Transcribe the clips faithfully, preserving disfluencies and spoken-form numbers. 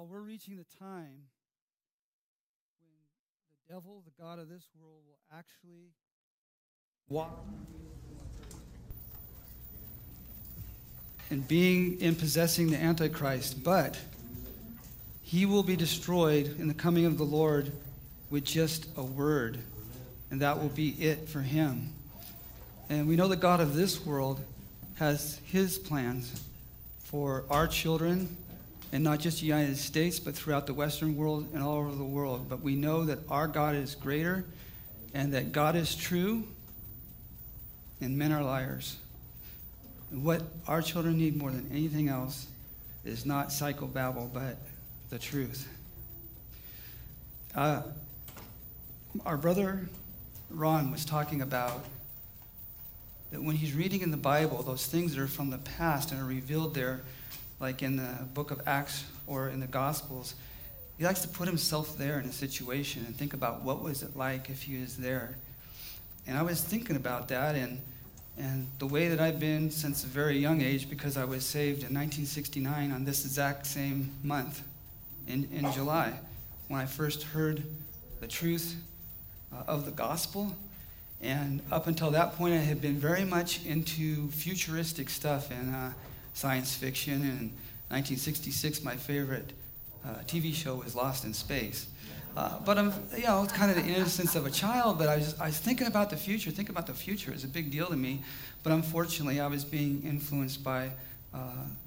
Well, we're reaching the time when the devil, the god of this world, will actually walk in being in possessing the Antichrist, but he will be destroyed in the coming of the Lord with just a word, and that will be it for him. And we know the God of this world has his plans for our children, and not just the United States, but throughout the Western world and all over the world. But we know that our God is greater, and that God is true, and men are liars. And what our children need more than anything else is not psychobabble, but the truth. Uh, our brother Ron was talking about that when he's reading in the Bible, those things that are from the past and are revealed there, like in the book of Acts or in the Gospels, he likes to put himself there in a situation and think about what was it like if he was there. And I was thinking about that and and the way that I've been since a very young age, because I was saved in nineteen sixty-nine on this exact same month in, in July, when I first heard the truth uh, of the gospel. And up until that point, I had been very much into futuristic stuff and uh, science fiction. And in nineteen sixty-six, my favorite uh, T V show was Lost in Space. Uh, but I'm, you know, it's kind of the innocence of a child. But I was, I was thinking about the future. Thinking about the future is a big deal to me. But unfortunately, I was being influenced by uh,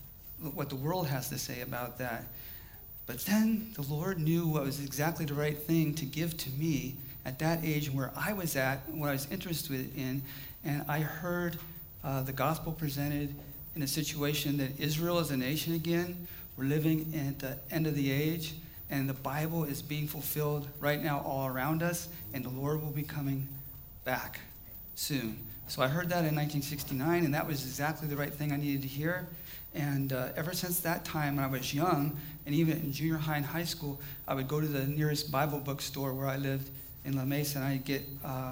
what the world has to say about that. But then the Lord knew what was exactly the right thing to give to me at that age where I was at, what I was interested in, and I heard uh, the gospel presented in a situation that Israel is a nation again. We're living at the end of the age, and the Bible is being fulfilled right now all around us, and the Lord will be coming back soon. So I heard that in nineteen sixty-nine, and that was exactly the right thing I needed to hear. And uh, ever since that time, when I was young, and even in junior high and high school, I would go to the nearest Bible bookstore where I lived in La Mesa, and I'd get uh,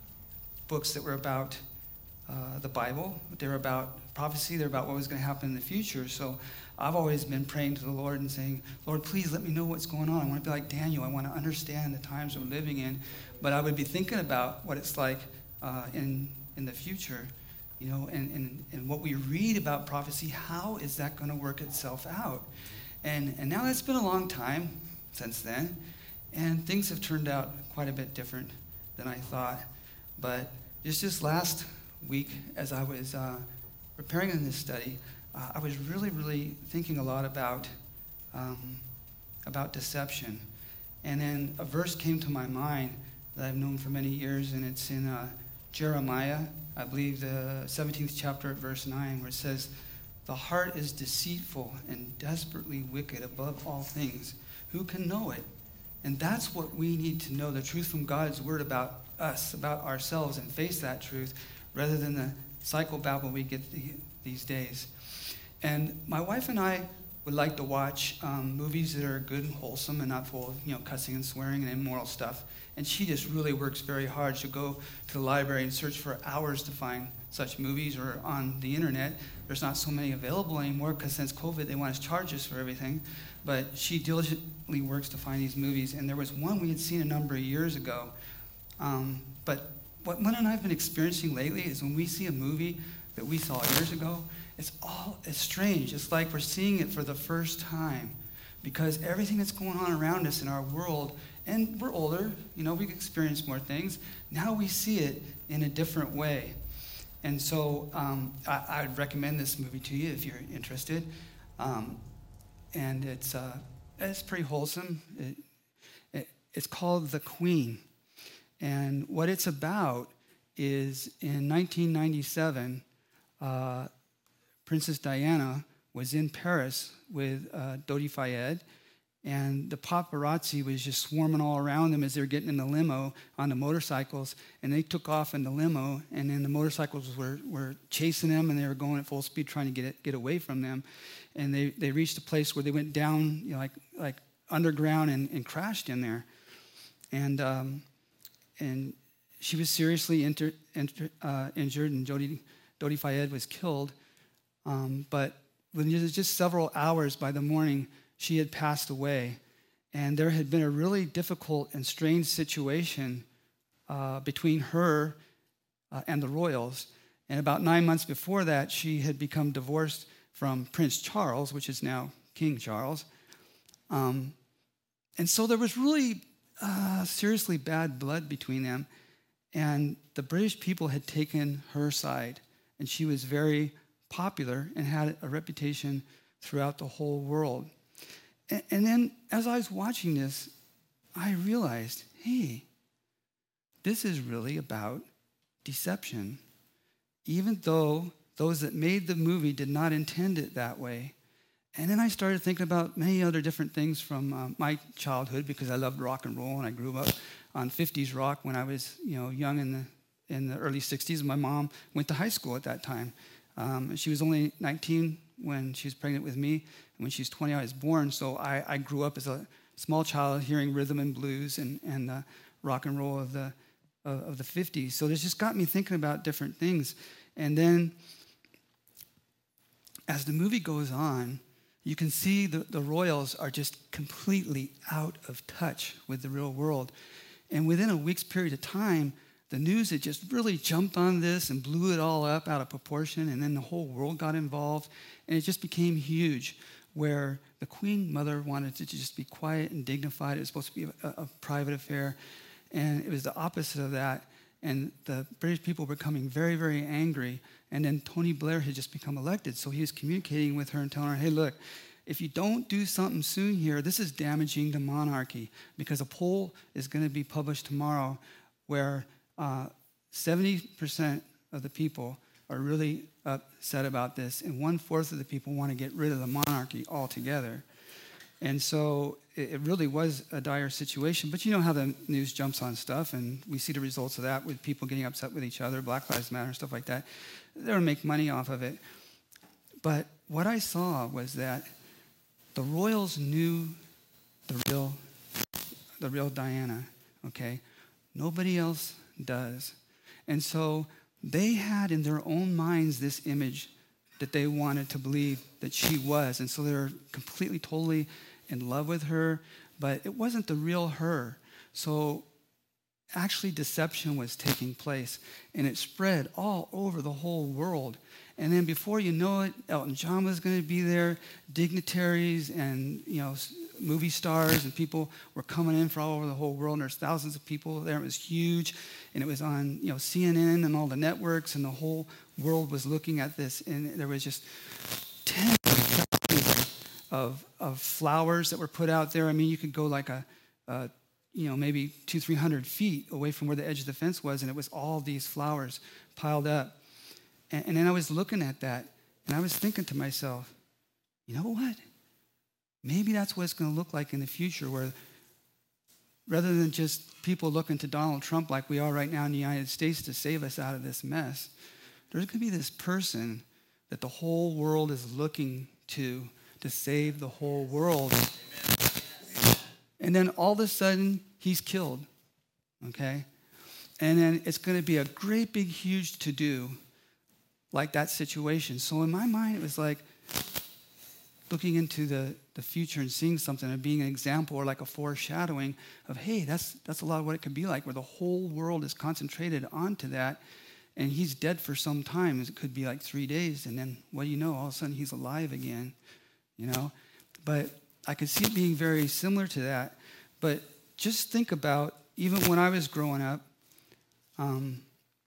books that were about uh, the Bible. They were about prophecy. They're about what was going to happen in the future. So I've always been praying to the Lord and saying, Lord, please let me know what's going on. I want to be like Daniel. I want to understand the times we're living in. But I would be thinking about what it's like uh, in, in the future, you know, and, and, and what we read about prophecy, how is that going to work itself out? And, and now it's been a long time since then, and things have turned out quite a bit different than I thought. But just this last week, as I was uh, preparing in this study, uh, I was really, really thinking a lot about um, about deception. And then a verse came to my mind that I've known for many years, and it's in uh, Jeremiah, I believe the seventeenth chapter at verse nine, where it says, "The heart is deceitful and desperately wicked above all things. Who can know it?" And that's what we need to know, the truth from God's word about us, about ourselves, and face that truth, rather than the psychobabble we get the, these days. And my wife and I would like to watch um, movies that are good and wholesome and not full of, you know, cussing and swearing and immoral stuff. And she just really works very hard. She'll go to the library and search for hours to find such movies, or on the internet. There's not so many available anymore because since COVID, they want to charge us for everything. But she diligently works to find these movies. And there was one we had seen a number of years ago. Um, but what Lynn and I have been experiencing lately is when we see a movie that we saw years ago, it's all, it's strange. It's like we're seeing it for the first time, because everything that's going on around us in our world, and we're older, you know, we've experienced more things. Now we see it in a different way. And so um, I, I would recommend this movie to you if you're interested. Um, and it's uh, it's pretty wholesome. It, it, it's called The Queen. And what it's about is in nineteen ninety-seven, uh, Princess Diana was in Paris with uh, Dodi Fayed, and the paparazzi was just swarming all around them as they were getting in the limo on the motorcycles, and they took off in the limo, and then the motorcycles were, were chasing them, and they were going at full speed trying to get it, get away from them. And they, they reached a place where they went down, you know, like like underground and, and crashed in there. And um, and she was seriously inter, inter, uh, injured, and Dodi, Dodi Fayed was killed. Um, but within just several hours by the morning, she had passed away. And there had been a really difficult and strange situation uh, between her uh, and the royals. And about nine months before that, she had become divorced from Prince Charles, which is now King Charles. Um, and so there was really uh, seriously bad blood between them. And the British people had taken her side. And she was very popular and had a reputation throughout the whole world. And, and then as I was watching this, I realized, hey, this is really about deception. Even though those that made the movie did not intend it that way. And then I started thinking about many other different things from uh, my childhood, because I loved rock and roll, and I grew up on fifties rock when I was, you know, young in the in the early sixties. My mom went to high school at that time. Um, she was only nineteen when she was pregnant with me, and when she was twenty, I was born. So I, I grew up as a small child hearing rhythm and blues and and uh, rock and roll of the of, of the fifties. So this just got me thinking about different things. And then, as the movie goes on, you can see the, the royals are just completely out of touch with the real world. And within a week's period of time, the news had just really jumped on this and blew it all up out of proportion, and then the whole world got involved, and it just became huge, where the Queen Mother wanted to just be quiet and dignified. It was supposed to be a, a private affair, and it was the opposite of that. And the British people were becoming very, very angry. And then Tony Blair had just become elected. So he was communicating with her and telling her, hey, look, if you don't do something soon here, this is damaging the monarchy, because a poll is going to be published tomorrow where uh, seventy percent of the people are really upset about this, and one-fourth of the people want to get rid of the monarchy altogether. And so it really was a dire situation. But you know how the news jumps on stuff, and we see the results of that with people getting upset with each other, Black Lives Matter, stuff like that. They'll make money off of it. But what I saw was that the royals knew the real, the real Diana, okay? Nobody else does. And so they had in their own minds this image that they wanted to believe that she was. And so they were completely, totally in love with her, but it wasn't the real her. So actually deception was taking place, and it spread all over the whole world. And then before you know it, Elton John was going to be there, dignitaries and, you know, movie stars and people were coming in from all over the whole world, and there's thousands of people there. It was huge, and it was on, you know, C N N and all the networks, and the whole world was looking at this, and there was just tens of thousands of, of flowers that were put out there. I mean, you could go like a, a you know, maybe two, three hundred feet away from where the edge of the fence was, and it was all these flowers piled up. And, and then I was looking at that, and I was thinking to myself, you know what? Maybe that's what it's going to look like in the future, where rather than just people looking to Donald Trump like we are right now in the United States to save us out of this mess, there's going to be this person that the whole world is looking to to save the whole world. Amen. And then all of a sudden, he's killed, okay? And then it's going to be a great big huge to-do like that situation. So in my mind, it was like looking into the, the future and seeing something and being an example or like a foreshadowing of, hey, that's that's a lot of what it could be like, where the whole world is concentrated onto that, and he's dead for some time. It could be like three days, and then what do you know? All of a sudden, he's alive again, you know? But I could see it being very similar to that. But just think about, even when I was growing up, um,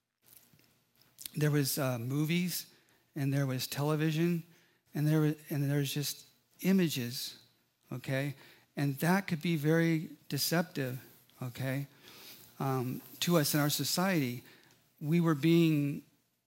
there was uh, movies, and there was television, and there was, and there's just images, okay? And that could be very deceptive, okay, um, to us in our society. We were being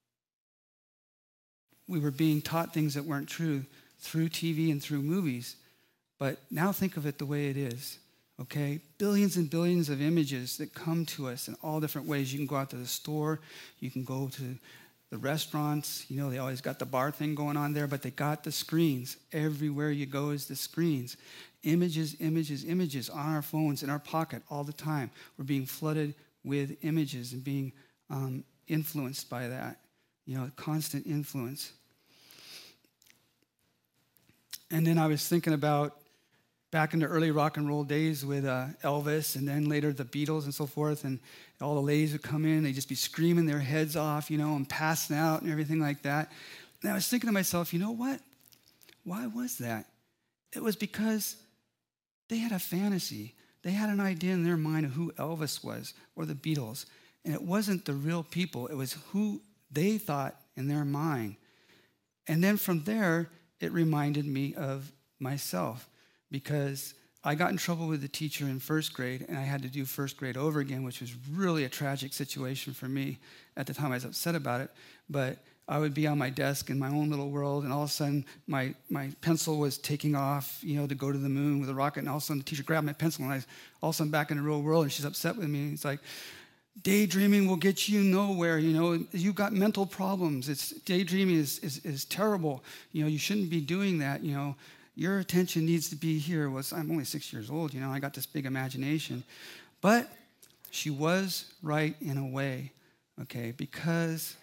we were being taught things that weren't true through T V and through movies. But now think of it the way it is, okay? Billions and billions of images that come to us in all different ways. You can go out to the store, you can go to the restaurants, you know, they always got the bar thing going on there, but they got the screens. Everywhere you go is the screens. Images, images, images on our phones, in our pocket all the time. We're being flooded with images and being um, influenced by that, you know, constant influence. And then I was thinking about back in the early rock and roll days with uh, Elvis and then later the Beatles and so forth, and all the ladies would come in, they'd just be screaming their heads off, you know, and passing out and everything like that. And I was thinking to myself, you know what? Why was that? It was because they had a fantasy. They had an idea in their mind of who Elvis was or the Beatles. And it wasn't the real people. It was who they thought in their mind. And then from there, it reminded me of myself, because I got in trouble with the teacher in first grade, and I had to do first grade over again, which was really a tragic situation for me. At the time, I was upset about it. But I would be on my desk in my own little world, and all of a sudden, my, my pencil was taking off, you know, to go to the moon with a rocket, and all of a sudden, the teacher grabbed my pencil, and I was all of a sudden back in the real world, and she's upset with me. It's like, daydreaming will get you nowhere, you know. You've got mental problems. It's daydreaming is, is, is terrible. You know, you shouldn't be doing that, you know. Your attention needs to be here. Well, I'm only six years old, you know. I got this big imagination. But she was right in a way, okay, because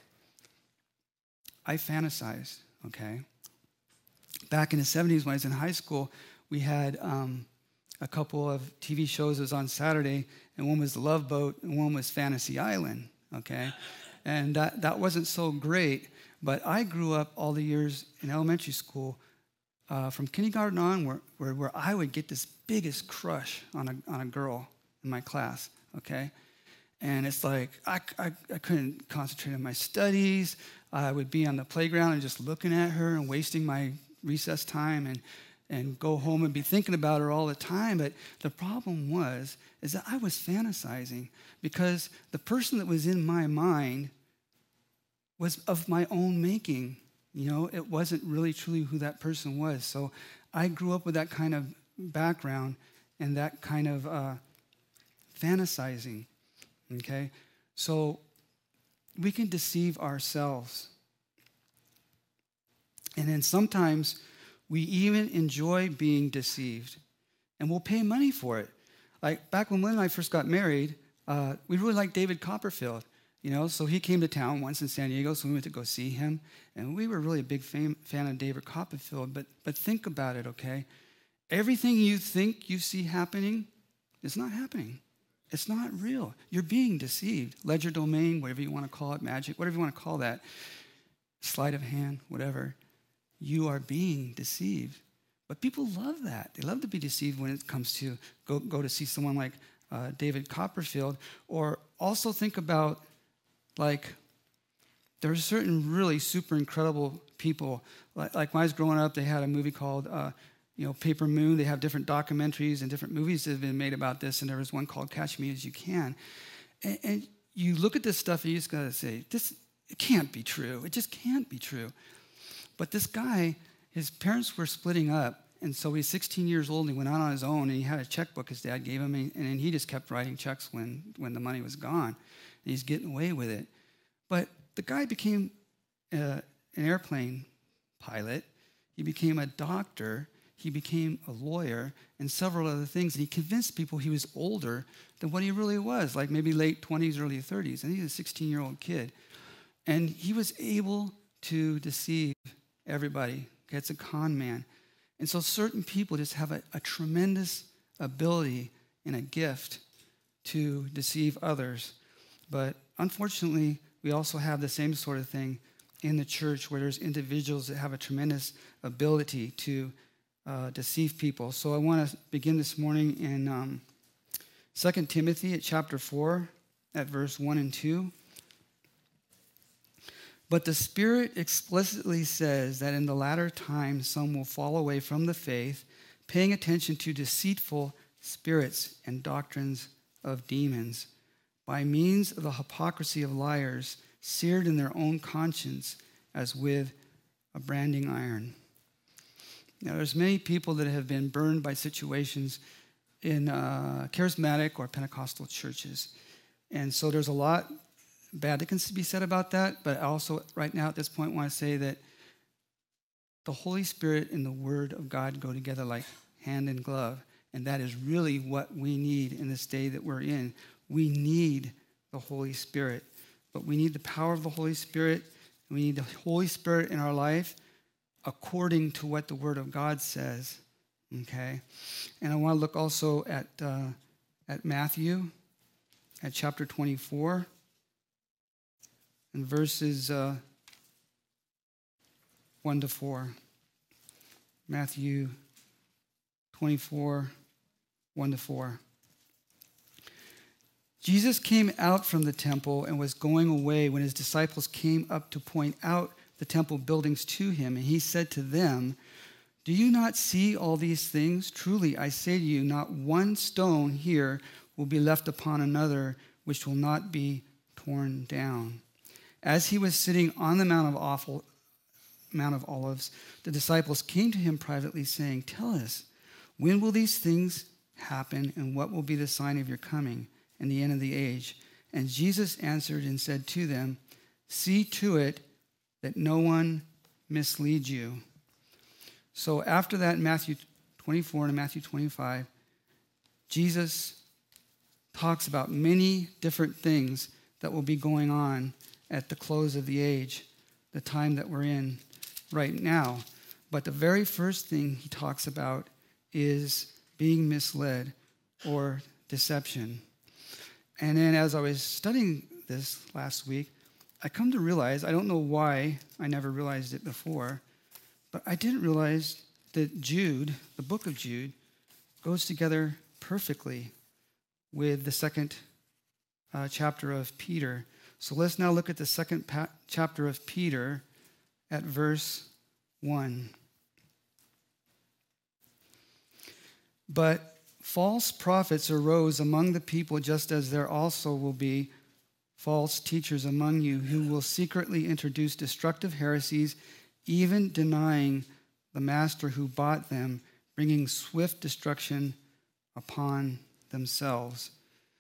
I fantasized, okay. Back in the seventies when I was in high school, we had um, a couple of T V shows that was on Saturday, and one was The Love Boat, and one was Fantasy Island, okay? And that, that wasn't so great, but I grew up all the years in elementary school, uh, from kindergarten on, where, where, where I would get this biggest crush on a, on a girl in my class, okay? And it's like, I, I, I couldn't concentrate on my studies. I would be on the playground and just looking at her and wasting my recess time, and and go home and be thinking about her all the time. But the problem was, is that I was fantasizing, because the person that was in my mind was of my own making. You know, it wasn't really truly who that person was. So I grew up with that kind of background and that kind of uh, fantasizing, okay? So we can deceive ourselves. And then sometimes we even enjoy being deceived, and we'll pay money for it. Like back when Lynn and I first got married, uh, we really liked David Copperfield, you know, so he came to town once in San Diego, so we went to go see him, and we were really a big fan, fan of David Copperfield. But, but think about it, okay? Everything you think you see happening is not happening. It's not real. You're being deceived. Legerdemain, whatever you want to call it, magic, whatever you want to call that, sleight of hand, whatever. You are being deceived. But people love that. They love to be deceived when it comes to go, go to see someone like uh, David Copperfield. Or also think about, like, there are certain really super incredible people. Like, like when I was growing up, they had a movie called, uh, you know, Paper Moon. They have different documentaries and different movies that have been made about this. And there was one called Catch Me As You Can. And, and you look at this stuff and you just got to say, this, it can't be true. It just can't be true. But this guy, his parents were splitting up, and so he's sixteen years old, and he went out on his own, and he had a checkbook his dad gave him, and, and he just kept writing checks when, when the money was gone, and he's getting away with it. But the guy became uh, an airplane pilot. He became a doctor. He became a lawyer and several other things, and he convinced people he was older than what he really was, like maybe late twenties, early thirties, and he's a sixteen-year-old kid. And he was able to deceive everybody. It's a con man. And so certain people just have a, a tremendous ability and a gift to deceive others. But unfortunately, we also have the same sort of thing in the church, where there's individuals that have a tremendous ability to uh, deceive people. So I want to begin this morning in um, Second Timothy at chapter four at verse one and two. But the Spirit explicitly says that in the latter times some will fall away from the faith, paying attention to deceitful spirits and doctrines of demons, by means of the hypocrisy of liars, seared in their own conscience as with a branding iron. Now, there's many people that have been burned by situations in uh, charismatic or Pentecostal churches. And so there's a lot bad that can be said about that, but I also, right now at this point, want to say that the Holy Spirit and the Word of God go together like hand and glove, and that is really what we need in this day that we're in. We need the Holy Spirit, but we need the power of the Holy Spirit, and we need the Holy Spirit in our life according to what the Word of God says, Okay? And I want to look also at, uh, at Matthew, at chapter twenty-four, and verses uh, one to four. Matthew twenty-four, one to four. Jesus came out from the temple and was going away when his disciples came up to point out the temple buildings to him. And he said to them, "Do you not see all these things? Truly, I say to you, not one stone here will be left upon another, which will not be torn down." As he was sitting on the Mount of, Awful, Mount of Olives, the disciples came to him privately, saying, "Tell us, when will these things happen, and what will be the sign of your coming and the end of the age?" And Jesus answered and said to them, "See to it that no one misleads you." So after that, in Matthew twenty-four and Matthew twenty-five, Jesus talks about many different things that will be going on at the close of the age, the time that we're in right now. But the very first thing he talks about is being misled or deception. And then as I was studying this last week, I come to realize, I don't know why I never realized it before, but I didn't realize that Jude, the book of Jude, goes together perfectly with the second uh, chapter of Peter. So let's now look at the second pa- chapter of Peter at verse one. "But false prophets arose among the people, just as there also will be false teachers among you who will secretly introduce destructive heresies, even denying the master who bought them, bringing swift destruction upon themselves."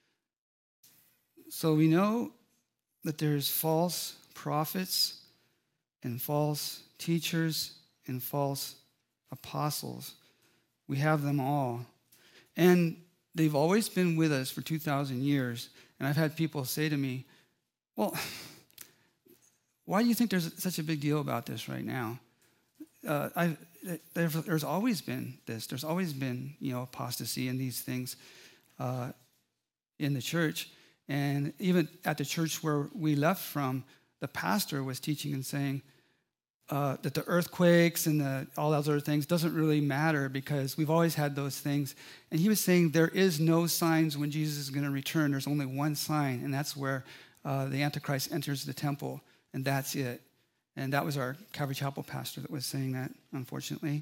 So we know that there's false prophets and false teachers and false apostles. We have them all. And they've always been with us for two thousand years. And I've had people say to me, "Well, why do you think there's such a big deal about this right now?" Uh, I, there's, there's always been this. There's always been, you know, apostasy and these things uh, in the church. And even at the church where we left from, the pastor was teaching and saying uh, that the earthquakes and the, all those other things doesn't really matter because we've always had those things. And he was saying there is no signs when Jesus is going to return. There's only one sign, and that's where uh, the Antichrist enters the temple, and that's it. And that was our Calvary Chapel pastor that was saying that, unfortunately.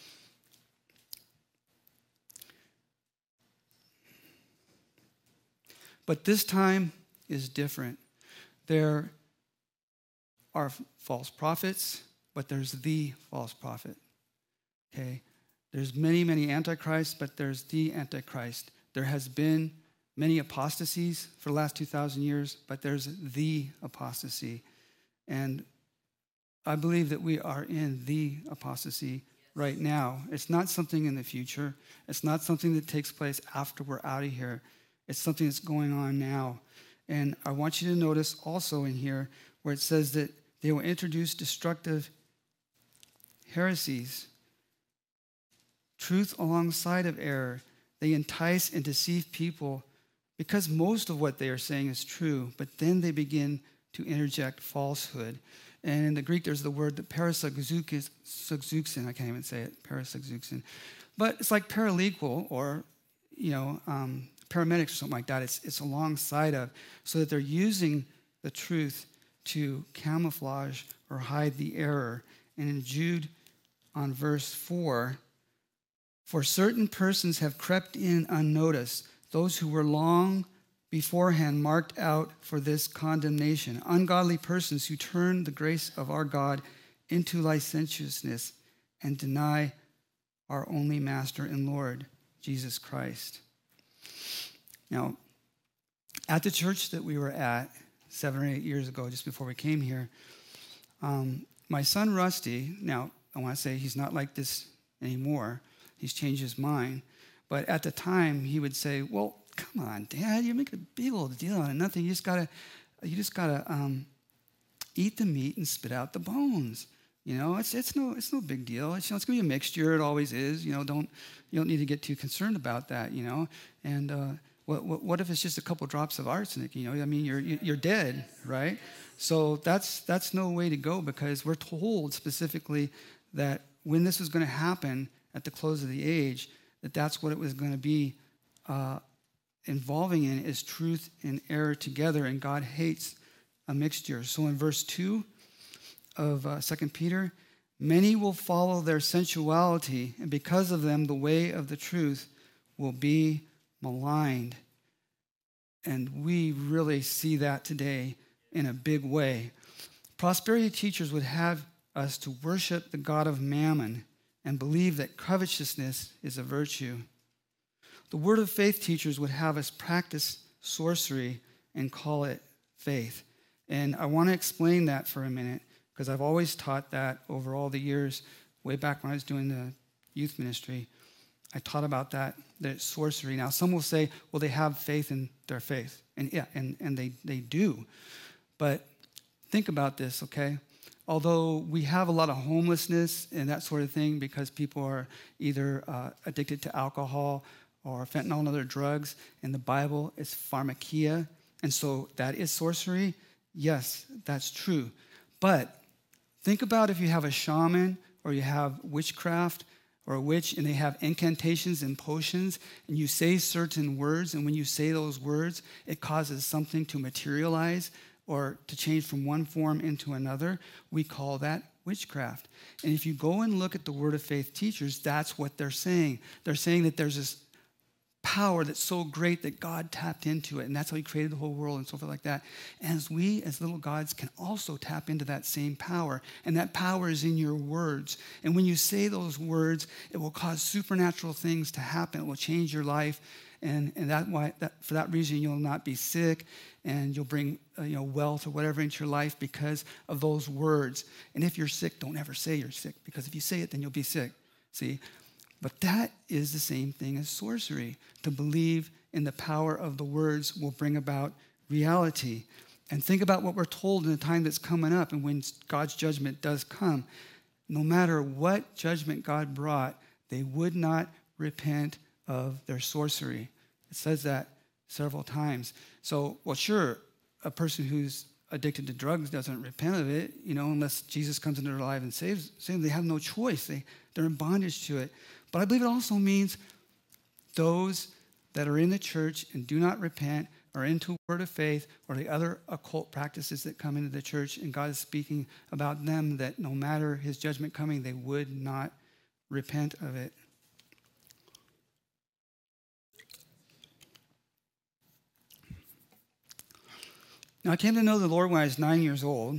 But this time is different. There are false prophets, but there's the false prophet. Okay? There's many, many antichrists, but there's the Antichrist. There has been many apostasies for the last two thousand years, but there's the apostasy. And I believe that we are in the apostasy right now. It's not something in the future. It's not something that takes place after we're out of here. It's something that's going on now. And I want you to notice also in here where it says that they will introduce destructive heresies, truth alongside of error. They entice and deceive people because most of what they are saying is true, but then they begin to interject falsehood. And in the Greek, there's the word that parasagzuxin. I can't even say it, parasagzuxin. But it's like paralegal or, you know, um, paramedics or something like that. It's, it's alongside of, so that they're using the truth to camouflage or hide the error. And in Jude, on verse four, "For certain persons have crept in unnoticed, those who were long beforehand marked out for this condemnation, ungodly persons who turn the grace of our God into licentiousness and deny our only Master and Lord, Jesus Christ." Now, at the church that we were at seven or eight years ago, just before we came here, um, my son Rusty, now I want to say he's not like this anymore. He's changed his mind. But at the time, he would say, "Well, come on, Dad, you're making a big old deal out of nothing. You just gotta, you just gotta um, eat the meat and spit out the bones. You know, it's it's no it's no big deal. It's, you know, it's going to be a mixture. It always is. You know, don't you don't need to get too concerned about that. You know, and uh, what, what what if it's just a couple drops of arsenic? You know, I mean, you're you're dead, right? So that's that's no way to go, because we're told specifically that when this was going to happen at the close of the age, that that's what it was going to be uh, involving in, is truth and error together, and God hates a mixture. So in verse two of uh, Second Peter, many will follow their sensuality, and because of them, the way of the truth will be maligned. And we really see that today in a big way. Prosperity teachers would have us to worship the god of mammon and believe that covetousness is a virtue. The word of faith teachers would have us practice sorcery and call it faith. And I want to explain that for a minute, because I've always taught that over all the years, way back when I was doing the youth ministry. I taught about that, that it's sorcery. Now, some will say, well, they have faith in their faith. And yeah, and, and they, they do. But think about this, okay? Although we have a lot of homelessness and that sort of thing because people are either uh, addicted to alcohol or fentanyl and other drugs, and the Bible is pharmakia, and so that is sorcery, yes, that's true. But think about if you have a shaman or you have witchcraft or a witch, and they have incantations and potions, and you say certain words, and when you say those words, it causes something to materialize or to change from one form into another. We call that witchcraft. And if you go and look at the Word of Faith teachers, that's what they're saying. They're saying that there's this power that's so great that God tapped into it, and that's how he created the whole world and so forth like that. And as we, as little gods, can also tap into that same power, and that power is in your words. And when you say those words, it will cause supernatural things to happen. It will change your life, and, and that why that, for that reason, you'll not be sick, and you'll bring uh, you know wealth or whatever into your life because of those words. And if you're sick, don't ever say you're sick, because if you say it, then you'll be sick. See? But that is the same thing as sorcery. To believe in the power of the words will bring about reality. And think about what we're told in the time that's coming up and when God's judgment does come. No matter what judgment God brought, they would not repent of their sorcery. It says that several times. So, well, sure, a person who's addicted to drugs doesn't repent of it, you know, unless Jesus comes into their life and saves, saves them. They have no choice. They, they're in bondage to it. But I believe it also means those that are in the church and do not repent, are into word of faith or the other occult practices that come into the church, and God is speaking about them, that no matter his judgment coming, they would not repent of it. Now, I came to know the Lord when I was nine years old.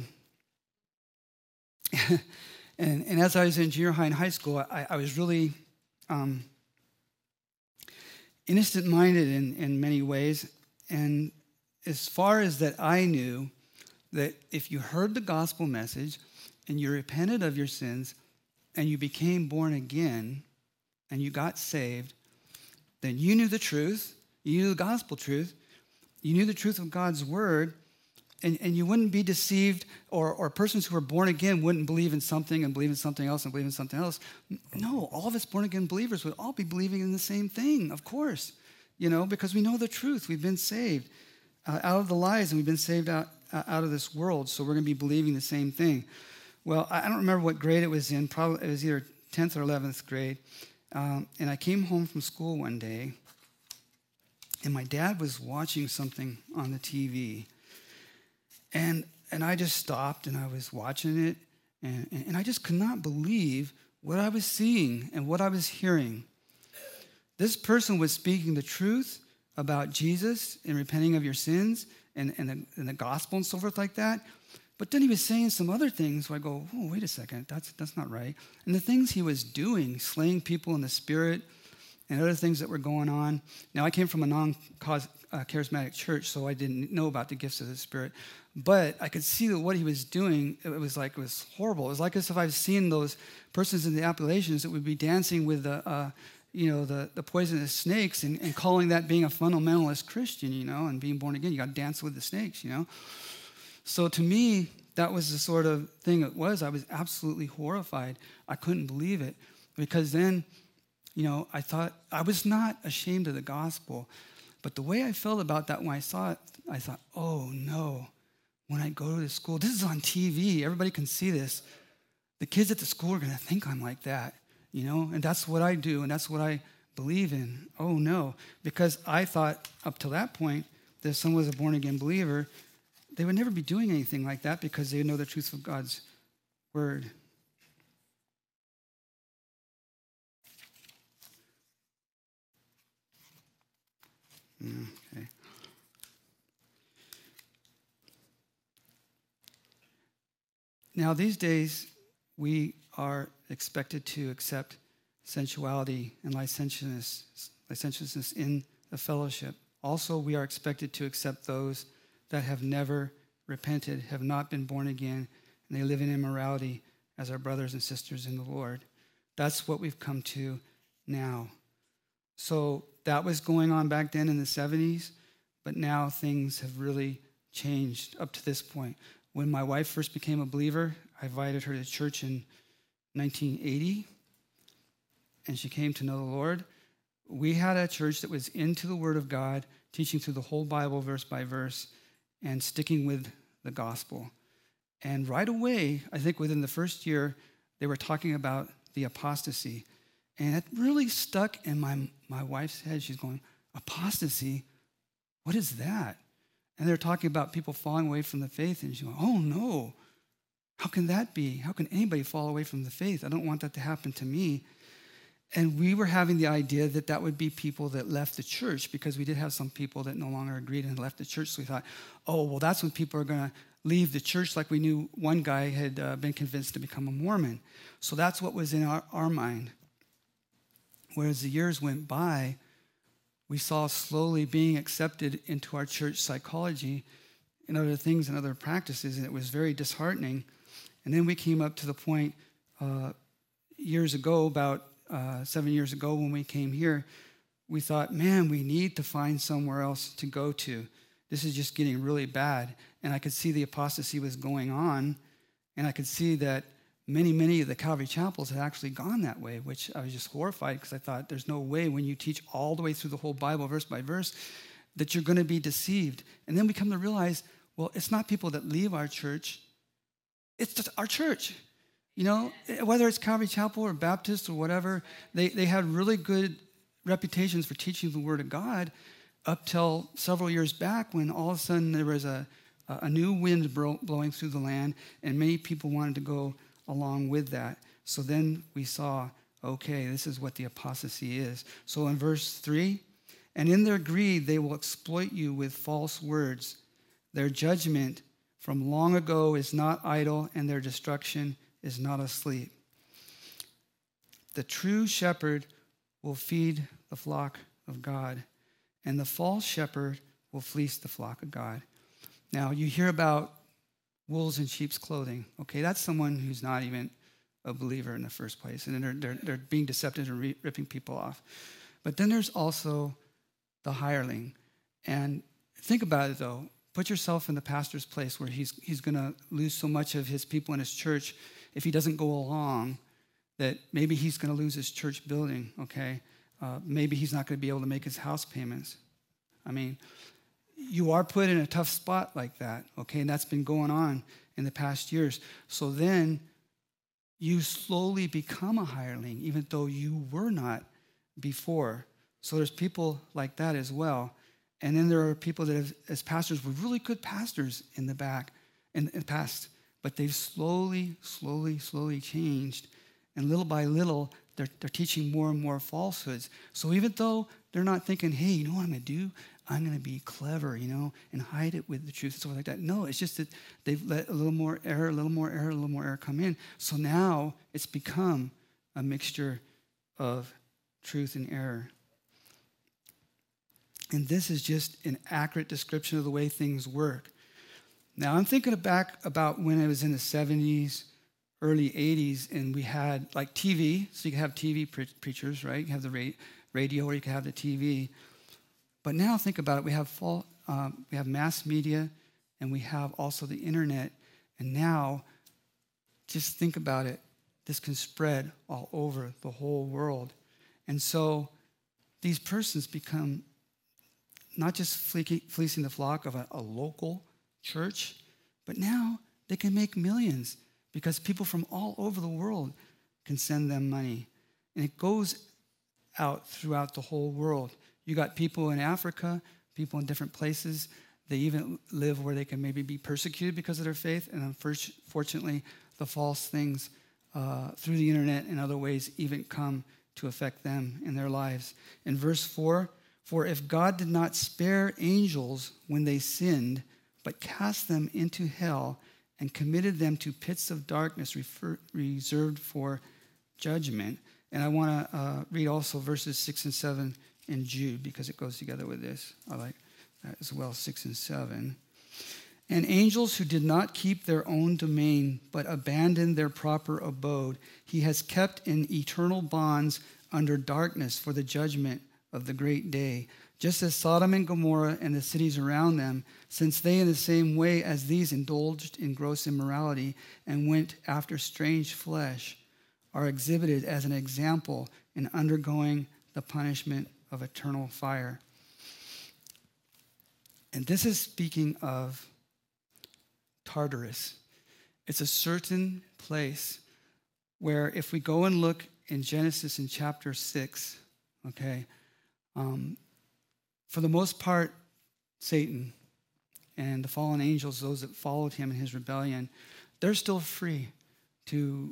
and, and as I was in junior high and high school, I, I was really um, innocent-minded in, in many ways. And as far as that I knew, that if you heard the gospel message and you repented of your sins and you became born again and you got saved, then you knew the truth, you knew the gospel truth, you knew the truth of God's word, and, and you wouldn't be deceived, or, or persons who are born again wouldn't believe in something and believe in something else and believe in something else. No, all of us born again believers would all be believing in the same thing, of course, you know, because we know the truth. We've been saved uh, out of the lies, and we've been saved out, uh, out of this world, so we're going to be believing the same thing. Well, I don't remember what grade it was in. Probably it was either tenth or eleventh grade. Um, and I came home from school one day, and my dad was watching something on the T V. And and I just stopped, and I was watching it, and, and I just could not believe what I was seeing and what I was hearing. This person was speaking the truth about Jesus and repenting of your sins and, and, the, and the gospel and so forth like that. But then he was saying some other things where I go, oh, wait a second, that's that's not right. And the things he was doing, slaying people in the spirit and other things that were going on. Now, I came from a non-charismatic church, so I didn't know about the gifts of the Spirit. But I could see that what he was doing, it was like, it was horrible. It was like as if I've seen those persons in the Appalachians that would be dancing with the, uh, you know, the, the poisonous snakes and, and calling that being a fundamentalist Christian, you know, and being born again. You got to dance with the snakes, you know. So to me, that was the sort of thing it was. I was absolutely horrified. I couldn't believe it because then, you know, I thought, I was not ashamed of the gospel, but the way I felt about that when I saw it, I thought, oh no, when I go to the school, this is on T V, everybody can see this. The kids at the school are going to think I'm like that, you know, and that's what I do, and that's what I believe in. Oh no, because I thought up till that point that if someone was a born-again believer, they would never be doing anything like that because they know the truth of God's word. Okay. Now, these days, we are expected to accept sensuality and licentiousness, licentiousness in the fellowship. Also, we are expected to accept those that have never repented, have not been born again, and they live in immorality as our brothers and sisters in the Lord. That's what we've come to now. So that was going on back then in the seventies, but now things have really changed up to this point. When my wife first became a believer, I invited her to church in nineteen eighty, and she came to know the Lord. We had a church that was into the Word of God, teaching through the whole Bible verse by verse, and sticking with the gospel. And right away, I think within the first year, they were talking about the apostasy. And it really stuck in my, my wife's head. She's going, apostasy? What is that? And they're talking about people falling away from the faith. And she's going, oh no, how can that be? How can anybody fall away from the faith? I don't want that to happen to me. And we were having the idea that that would be people that left the church, because we did have some people that no longer agreed and left the church. So we thought, oh, well, that's when people are going to leave the church, like we knew one guy had uh, been convinced to become a Mormon. So that's what was in our, our mind. Whereas the years went by, we saw slowly being accepted into our church psychology and other things and other practices, and it was very disheartening. And then we came up to the point uh, years ago, about uh, seven years ago when we came here, we thought, man, we need to find somewhere else to go to. This is just getting really bad. And I could see the apostasy was going on, and I could see that many, many of the Calvary chapels had actually gone that way, which I was just horrified because I thought there's no way when you teach all the way through the whole Bible, verse by verse, that you're going to be deceived. And then we come to realize, well, it's not people that leave our church. It's just our church. You know, whether it's Calvary Chapel or Baptist or whatever, they, they had really good reputations for teaching the Word of God up till several years back when all of a sudden there was a, a new wind blowing through the land and many people wanted to go along with that. So then we saw, okay, this is what the apostasy is. So in verse three, and in their greed they will exploit you with false words. Their judgment from long ago is not idle, and their destruction is not asleep. The true shepherd will feed the flock of God, and the false shepherd will fleece the flock of God. Now, you hear about wolves in sheep's clothing. Okay, that's someone who's not even a believer in the first place, and they're, they're, they're being deceptive and re- ripping people off. But then there's also the hireling. And think about it, though. Put yourself in the pastor's place where he's, he's going to lose so much of his people in his church if he doesn't go along, that maybe he's going to lose his church building, okay? Uh, maybe he's not going to be able to make his house payments. I mean, you are put in a tough spot like that, okay? And that's been going on in the past years. So then you slowly become a hireling, even though you were not before. So there's people like that as well. And then there are people that have, as pastors, were really good pastors in the back, in the past, but they've slowly, slowly, slowly changed. And little by little, they're, they're teaching more and more falsehoods. So even though they're not thinking, hey, you know what I'm going to do? I'm going to be clever, you know, and hide it with the truth and stuff like that. No, it's just that they've let a little more error, a little more error, a little more error come in. So now it's become a mixture of truth and error. And this is just an accurate description of the way things work. Now, I'm thinking back about when I was in the seventies, early eighties, and we had like T V. So you could have T V pre- preachers, right? You can have the ra- radio or you can have the T V. But now think about it. We have full, um, we have mass media, and we have also the internet. And now, just think about it. This can spread all over the whole world. And so these persons become not just fleecing the flock of a, a local church, but now they can make millions because people from all over the world can send them money. And it goes out throughout the whole world. You got people in Africa, people in different places. They even live where they can maybe be persecuted because of their faith. And unfortunately, the false things uh, through the internet and other ways even come to affect them in their lives. In verse four, for if God did not spare angels when they sinned, but cast them into hell and committed them to pits of darkness refer- reserved for judgment. And I want to uh, read also verses six and seven in Jude because it goes together with this. I like that as well, six and seven. And angels who did not keep their own domain, but abandoned their proper abode, he has kept in eternal bonds under darkness for the judgment of the great day, just as Sodom and Gomorrah and the cities around them, since they in the same way as these indulged in gross immorality and went after strange flesh, are exhibited as an example in undergoing the punishment of eternal fire. And this is speaking of Tartarus. It's a certain place where if we go and look in Genesis in chapter six, okay, um, for the most part, Satan and the fallen angels, those that followed him in his rebellion, they're still free to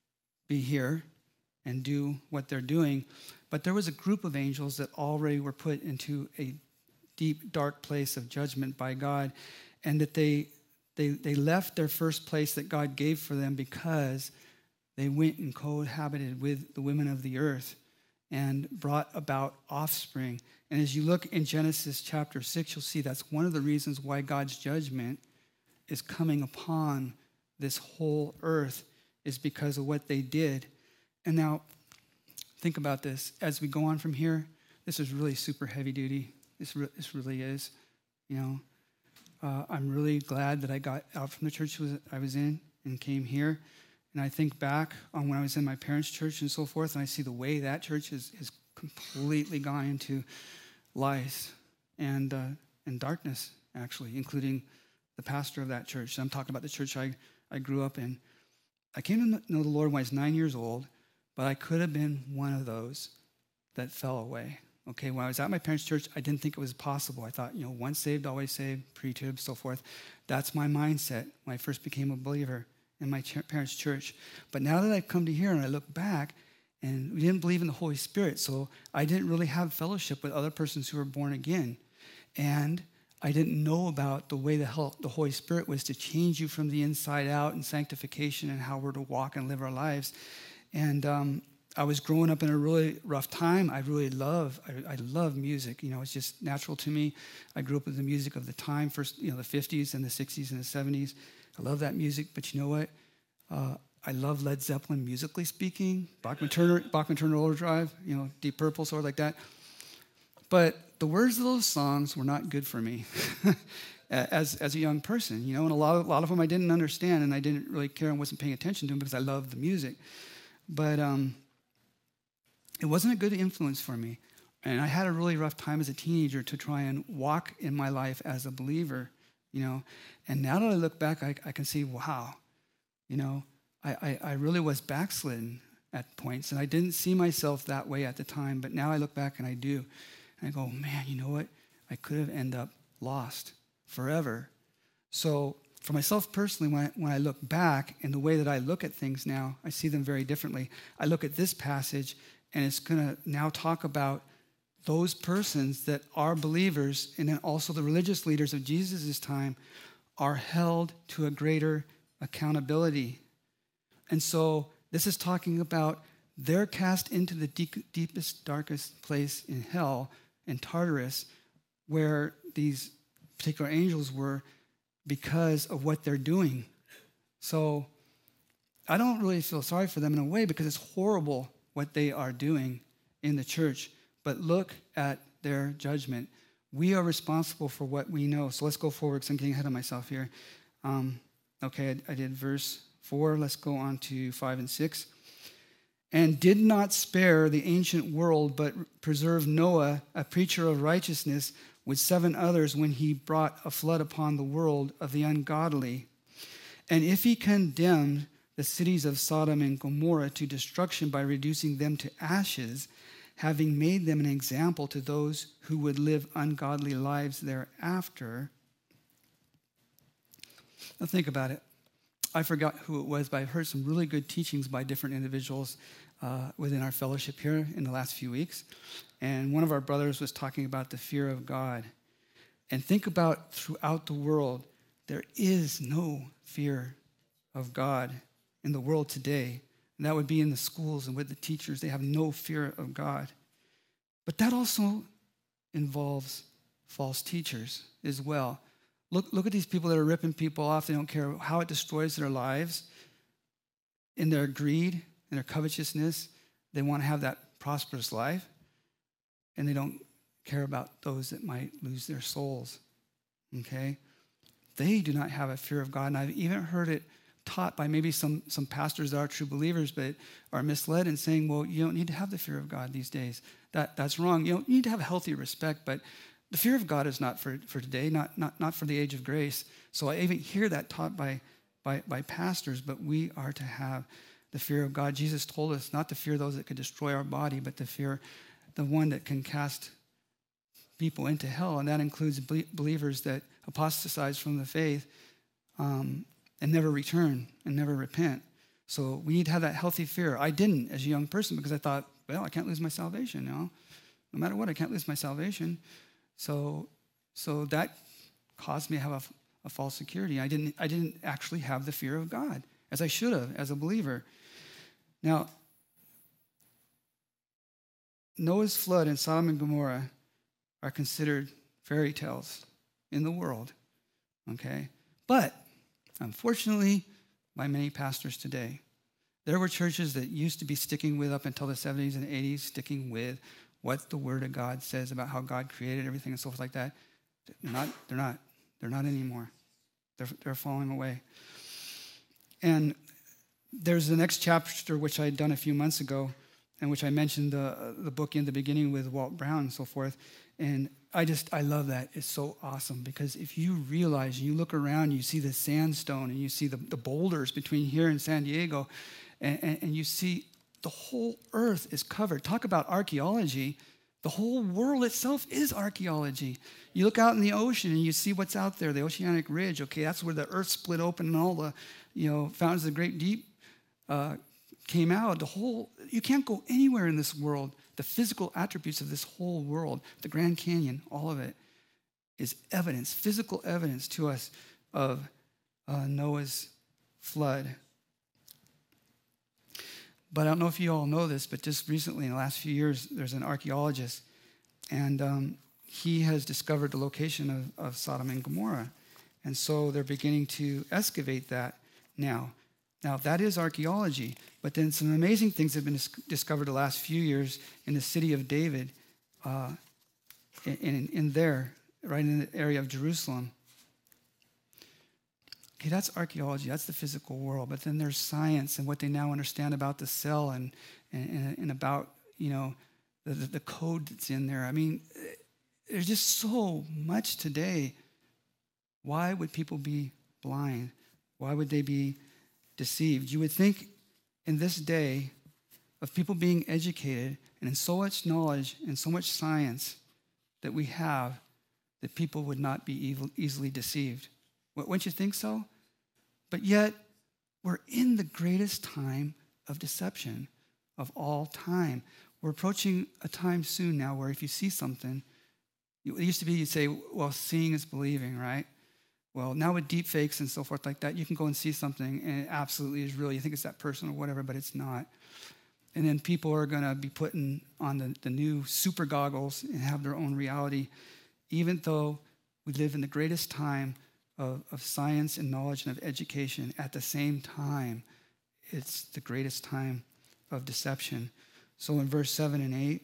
be here and do what they're doing. But there was a group of angels that already were put into a deep, dark place of judgment by God, and that they They, they left their first place that God gave for them because they went and cohabited with the women of the earth and brought about offspring. And as you look in Genesis chapter six, you'll see that's one of the reasons why God's judgment is coming upon this whole earth is because of what they did. And now, think about this. As we go on from here, this is really super heavy duty. This, re- this really is, you know. Uh, I'm really glad that I got out from the church I was in and came here. And I think back on when I was in my parents' church and so forth, and I see the way that church has, has completely gone into lies and uh, and darkness, actually, including the pastor of that church. So I'm talking about the church I, I grew up in. I came to know the Lord when I was nine years old, but I could have been one of those that fell away. Okay, when I was at my parents' church, I didn't think it was possible. I thought, you know, once saved, always saved, pre-trib, so forth. That's my mindset when I first became a believer in my ch- parents' church. But now that I've come to here and I look back, and we didn't believe in the Holy Spirit, so I didn't really have fellowship with other persons who were born again. And I didn't know about the way the, hell, the Holy Spirit was to change you from the inside out and sanctification and how we're to walk and live our lives. And um I was growing up in a really rough time. I really love, I, I love music. You know, it's just natural to me. I grew up with the music of the time, first, you know, the fifties and the sixties and the seventies. I love that music, but you know what? Uh, I love Led Zeppelin musically speaking, Bachman Turner, Bachman Turner Overdrive, you know, Deep Purple, sort of like that. But the words of those songs were not good for me as as a young person, you know, and a lot of, a lot of them I didn't understand, and I didn't really care and wasn't paying attention to them because I loved the music. But um, it wasn't a good influence for me. And I had a really rough time as a teenager to try and walk in my life as a believer, you know. And now that I look back, I, I can see, wow, you know, I, I, I really was backslidden at points. And I didn't see myself that way at the time. But now I look back and I do. And I go, man, you know what? I could have ended up lost forever. So for myself personally, when I, when I look back and the way that I look at things now, I see them very differently. I look at this passage, and it's going to now talk about those persons that are believers, and then also the religious leaders of Jesus' time are held to a greater accountability. And so this is talking about they're cast into the deep, deepest, darkest place in hell, in Tartarus, where these particular angels were because of what they're doing. So I don't really feel sorry for them in a way because it's horrible what they are doing in the church. But look at their judgment. We are responsible for what we know. So let's go forward because I'm getting ahead of myself here. Um, Okay, I, I did verse four. Let's go on to five and six. And did not spare the ancient world, but preserved Noah, a preacher of righteousness, with seven others when he brought a flood upon the world of the ungodly. And if he condemned the cities of Sodom and Gomorrah to destruction by reducing them to ashes, having made them an example to those who would live ungodly lives thereafter. Now think about it. I forgot who it was, but I've heard some really good teachings by different individuals uh, within our fellowship here in the last few weeks. And one of our brothers was talking about the fear of God. And think about throughout the world, there is no fear of God in the world today. And that would be in the schools and with the teachers. They have no fear of God. But that also involves false teachers as well. Look, look at these people that are ripping people off. They don't care how it destroys their lives. In their greed, in their covetousness, they want to have that prosperous life. And they don't care about those that might lose their souls. Okay? They do not have a fear of God. And I've even heard it taught by maybe some, some pastors that are true believers, but are misled in saying, well, you don't need to have the fear of God these days. That, that's wrong. You don't need to have healthy respect, but the fear of God is not for, for today, not, not, not for the age of grace. So I even hear that taught by, by, by pastors, but we are to have the fear of God. Jesus told us not to fear those that could destroy our body, but to fear the one that can cast people into hell, and that includes believers that apostatize from the faith um, and never return and never repent. So we need to have that healthy fear. I didn't as a young person because I thought, well, I can't lose my salvation, you know? No matter what, I can't lose my salvation. So so that caused me to have a, a false security. I didn't, I didn't actually have the fear of God as I should have as a believer. Now, Noah's flood and Sodom and Gomorrah are considered fairy tales in the world, okay? But, unfortunately, by many pastors today, there were churches that used to be sticking with, up until the seventies and eighties, sticking with what the Word of God says about how God created everything and so forth like that. They're not, they're not, they're not anymore. They're, they're falling away. And there's the next chapter, which I had done a few months ago, and which I mentioned the, the book in the beginning with Walt Brown and so forth. And I just, I love that. It's so awesome because if you realize, you look around, you see the sandstone and you see the, the boulders between here and San Diego, and, and, and you see the whole earth is covered. Talk about archaeology. The whole world itself is archaeology. You look out in the ocean and you see what's out there, the oceanic ridge. Okay, that's where the earth split open and all the, you know, fountains of the great deep uh, came out. The whole, you can't go anywhere in this world. The physical attributes of this whole world, the Grand Canyon, all of it is evidence, physical evidence to us of uh, Noah's flood. But I don't know if you all know this, but just recently, in the last few years, there's an archaeologist, and um, he has discovered the location of, of Sodom and Gomorrah. And so they're beginning to excavate that now. Now, that is archaeology, but then some amazing things have been dis- discovered the last few years in the city of David, uh, in, in, in there, right in the area of Jerusalem. Okay, that's archaeology, that's the physical world, but then there's science and what they now understand about the cell and, and, and about, you know, the, the code that's in there. I mean, there's just so much today. Why would people be blind? Why would they be deceived? You would think in this day of people being educated and in so much knowledge and so much science that we have, that people would not be evil, easily deceived. Wouldn't you think so? But yet, we're in the greatest time of deception of all time. We're approaching a time soon now where if you see something, it used to be you'd say, well, seeing is believing, right? Well, now with deep fakes and so forth like that, you can go and see something and it absolutely is real. You think it's that person or whatever, but it's not. And then people are going to be putting on the, the new super goggles and have their own reality, even though we live in the greatest time of, of science and knowledge and of education. At the same time, it's the greatest time of deception. So in verse seven and eight,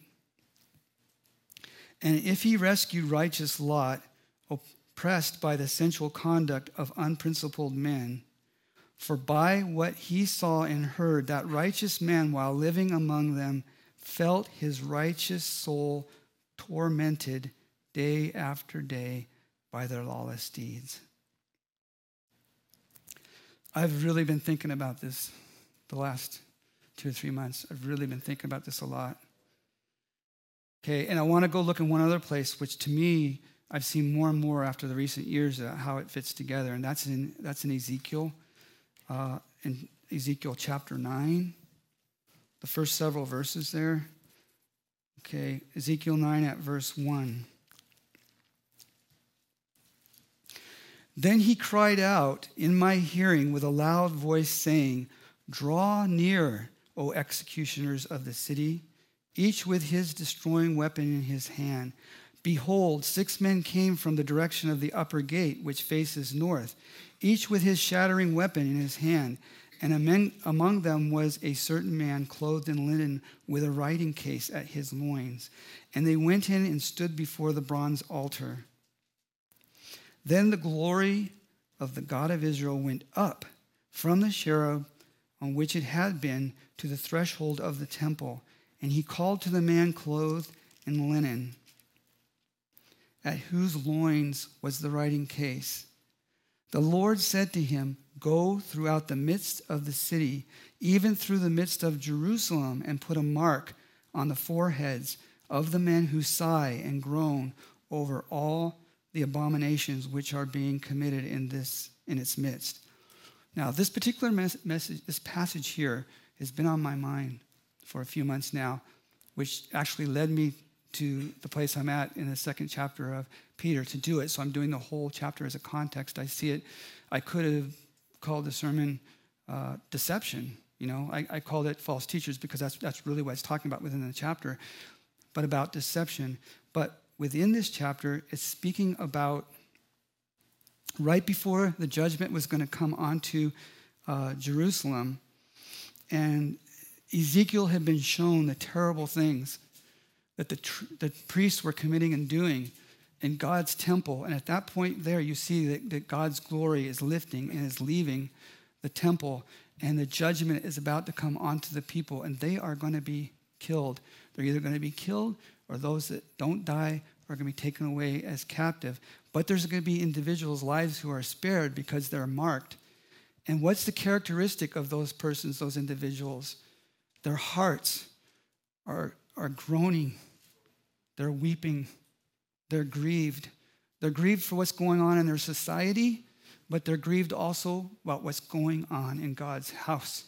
and if he rescued righteous Lot, oppressed by the sensual conduct of unprincipled men, For by what he saw and heard, that righteous man, while living among them, felt his righteous soul tormented day after day by their lawless deeds. I've really been thinking about this the last two or three months. I've really been thinking about this a lot. Okay, and I want to go look in one other place, which to me, I've seen more and more after the recent years uh, how it fits together, and that's in that's in Ezekiel. Uh, in Ezekiel chapter nine, the first several verses there. Okay, Ezekiel nine at verse one. Then he cried out in my hearing with a loud voice, saying, Draw near, O executioners of the city, each with his destroying weapon in his hand. Behold, six men came from the direction of the upper gate, which faces north, each with his shattering weapon in his hand. And among, among them was a certain man clothed in linen with a writing case at his loins. And they went in and stood before the bronze altar. Then the glory of the God of Israel went up from the cherub on which it had been to the threshold of the temple. And he called to the man clothed in linen, at whose loins was the writing case. The Lord said to him, Go throughout the midst of the city, even through the midst of Jerusalem, and put a mark on the foreheads of the men who sigh and groan over all the abominations which are being committed in this in its midst. Now, this particular mes- message, this passage here, has been on my mind for a few months now, which actually led me to the place I'm at in the second chapter of Peter to do it. So I'm doing the whole chapter as a context. I see it. I could have called the sermon uh, deception. You know, I, I called it false teachers because that's that's really what it's talking about within the chapter, but about deception. But within this chapter, it's speaking about right before the judgment was going to come onto uh, Jerusalem, and Ezekiel had been shown the terrible things that the, tr- the priests were committing and doing in God's temple. And at that point there, you see that, that God's glory is lifting and is leaving the temple, and the judgment is about to come onto the people, and they are going to be killed. They're either going to be killed, or those that don't die are going to be taken away as captive. But there's going to be individuals' lives who are spared because they're marked. And what's the characteristic of those persons, those individuals? Their hearts are, are groaning. They're weeping. They're grieved. They're grieved for what's going on in their society, but they're grieved also about what's going on in God's house.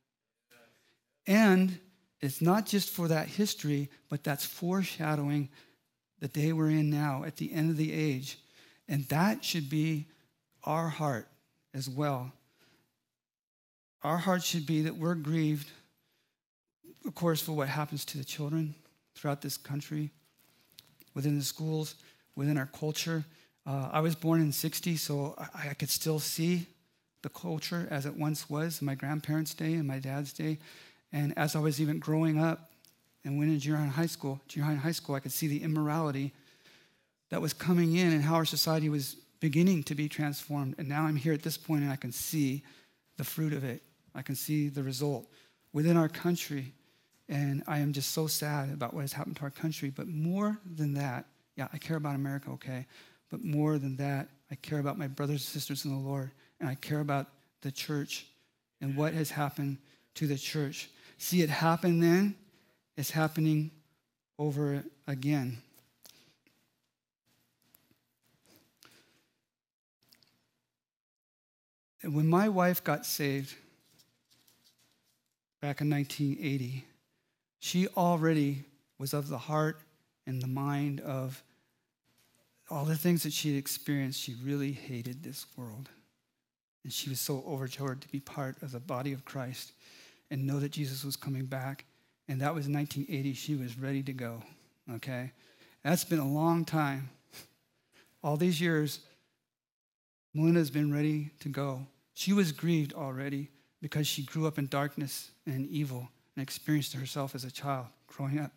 And it's not just for that history, but that's foreshadowing the day we're in now at the end of the age. And that should be our heart as well. Our heart should be that we're grieved, of course, for what happens to the children throughout this country, within the schools, within our culture. Uh, I was born in sixty, so I, I could still see the culture as it once was in my grandparents' day and my dad's day. And as I was even growing up and went into junior high and high school, junior high and high school, I could see the immorality that was coming in and how our society was beginning to be transformed. And now I'm here at this point and I can see the fruit of it. I can see the result within our country. And I am just so sad about what has happened to our country. But more than that, yeah, I care about America, okay? But more than that, I care about my brothers and sisters in the Lord. And I care about the church and what has happened to the church. See it happen then, it's happening over again. And when my wife got saved back in nineteen eighty, she already was of the heart and the mind of all the things that she had experienced. She really hated this world. And she was so overjoyed to be part of the body of Christ and know that Jesus was coming back. And that was nineteen eighty. She was ready to go, okay? That's been a long time. All these years, Melinda's been ready to go. She was grieved already because she grew up in darkness and evil and experienced herself as a child growing up.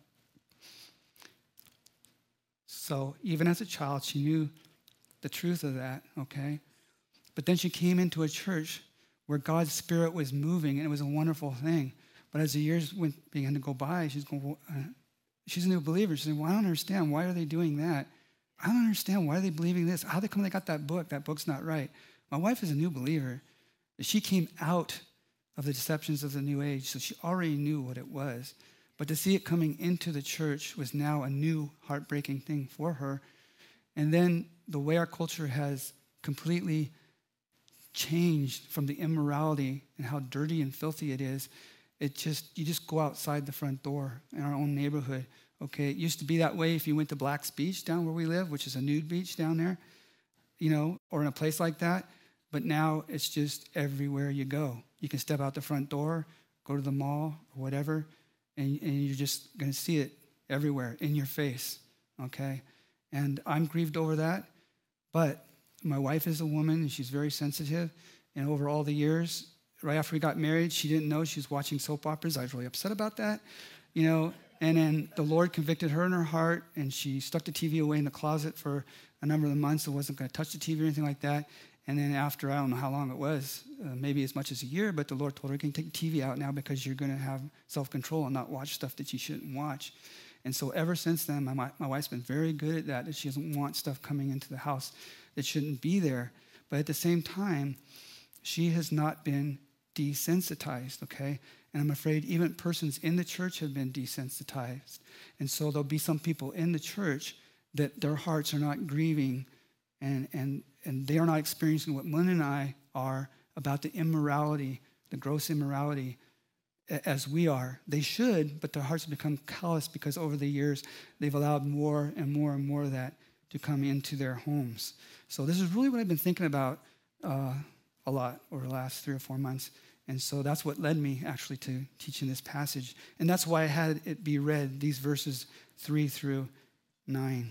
So even as a child, she knew the truth of that, okay? But then she came into a church where God's Spirit was moving, and it was a wonderful thing. But as the years went, began to go by, she's going, well, uh, she's a new believer. She's saying, well, I don't understand. Why are they doing that? I don't understand. Why are they believing this? How they come they got that book? That book's not right. My wife is a new believer. She came out of the deceptions of the New Age, so she already knew what it was. But to see it coming into the church was now a new heartbreaking thing for her. And then the way our culture has completely changed from the immorality and how dirty and filthy it is, it just, you just go outside the front door in our own neighborhood. Okay, it used to be that way if you went to Black's Beach down where we live, which is a nude beach down there, you know, or in a place like that. But now it's just everywhere you go. You can step out the front door, go to the mall or whatever, and, and you're just going to see it everywhere in your face, okay? And I'm grieved over that, but my wife is a woman, and she's very sensitive, and over all the years, right after we got married, she didn't know she was watching soap operas. I was really upset about that, you know, and then the Lord convicted her in her heart, and she stuck the T V away in the closet for a number of months and wasn't going to touch the T V or anything like that. And then after, I don't know how long it was, uh, maybe as much as a year, but the Lord told her, you can take the T V out now because you're going to have self-control and not watch stuff that you shouldn't watch. And so ever since then, my, my wife's been very good at that, that she doesn't want stuff coming into the house that shouldn't be there. But at the same time, she has not been desensitized, okay? And I'm afraid even persons in the church have been desensitized. And so there'll be some people in the church that their hearts are not grieving and, and, and they are not experiencing what Lynn and I are about the immorality, the gross immorality, as we are. They should, but their hearts have become callous because over the years they've allowed more and more and more of that to come into their homes. So this is really what I've been thinking about uh, a lot over the last three or four months. And so that's what led me actually to teaching this passage. And that's why I had it be read, these verses three through nine.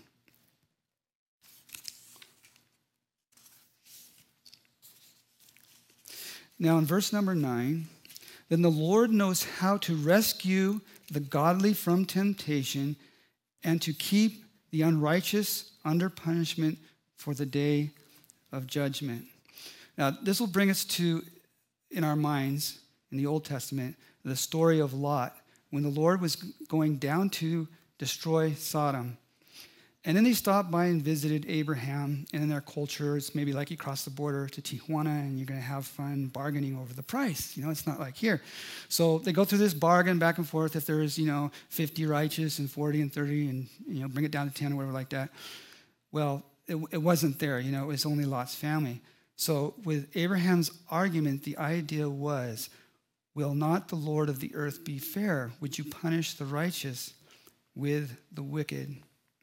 Now in verse number nine, then the Lord knows how to rescue the godly from temptation and to keep the unrighteous under punishment for the day of judgment. Now, this will bring us to, in our minds, in the Old Testament, the story of Lot, when the Lord was going down to destroy Sodom. And then they stopped by and visited Abraham, and in their culture, it's maybe like you cross the border to Tijuana, and you're going to have fun bargaining over the price. You know, it's not like here. So they go through this bargain back and forth. If there's, you know, fifty righteous and forty and thirty, and, you know, bring it down to ten or whatever like that. Well, it, it wasn't there. You know, it was only Lot's family. So with Abraham's argument, the idea was, will not the Lord of the earth be fair? Would you punish the righteous with the wicked?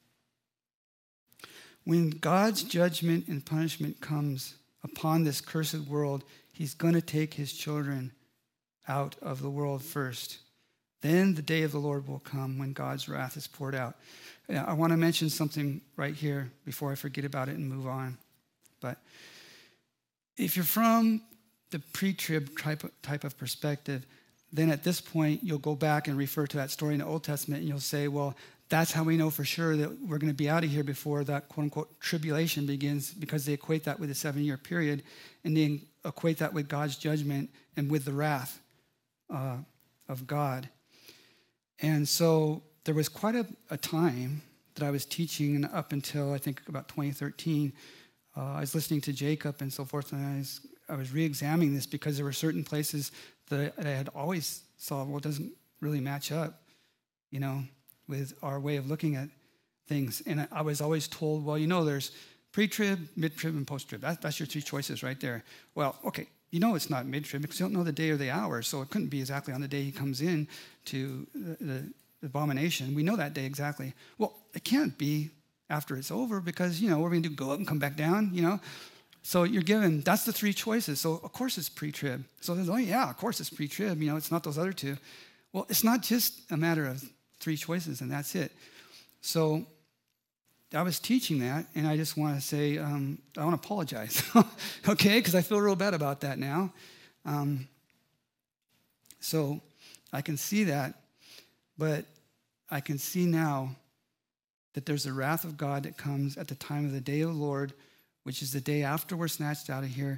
When God's judgment and punishment comes upon this cursed world, he's going to take his children out of the world first. Then the day of the Lord will come when God's wrath is poured out. Now, I want to mention something right here before I forget about it and move on. But if you're from the pre-trib type of, type of perspective, then at this point, you'll go back and refer to that story in the Old Testament, and you'll say, well, that's how we know for sure that we're going to be out of here before that quote-unquote tribulation begins, because they equate that with a seven-year period, and they equate that with God's judgment and with the wrath uh, of God. And so there was quite a, a time that I was teaching, and up until I think about twenty thirteen, uh, I was listening to Jacob and so forth, and I was, I was re-examining this because there were certain places that I had always saw, well, it doesn't really match up, you know, with our way of looking at things. And I was always told, well, you know, there's pre-trib, mid-trib, and post-trib. That, that's your three choices right there. Well, okay, you know it's not mid-trib because you don't know the day or the hour, so it couldn't be exactly on the day he comes in to the, the, the abomination. We know that day exactly. Well, it can't be after it's over because, you know, we're going to do go up and come back down, you know. So you're given, that's the three choices. So, of course, it's pre-trib. So, oh, yeah, of course, it's pre-trib. You know, it's not those other two. Well, it's not just a matter of three choices, and that's it. So I was teaching that, and I just want to say, um, I want to apologize, okay, because I feel real bad about that now. Um, so I can see that, but I can see now that there's a wrath of God that comes at the time of the day of the Lord, which is the day after we're snatched out of here,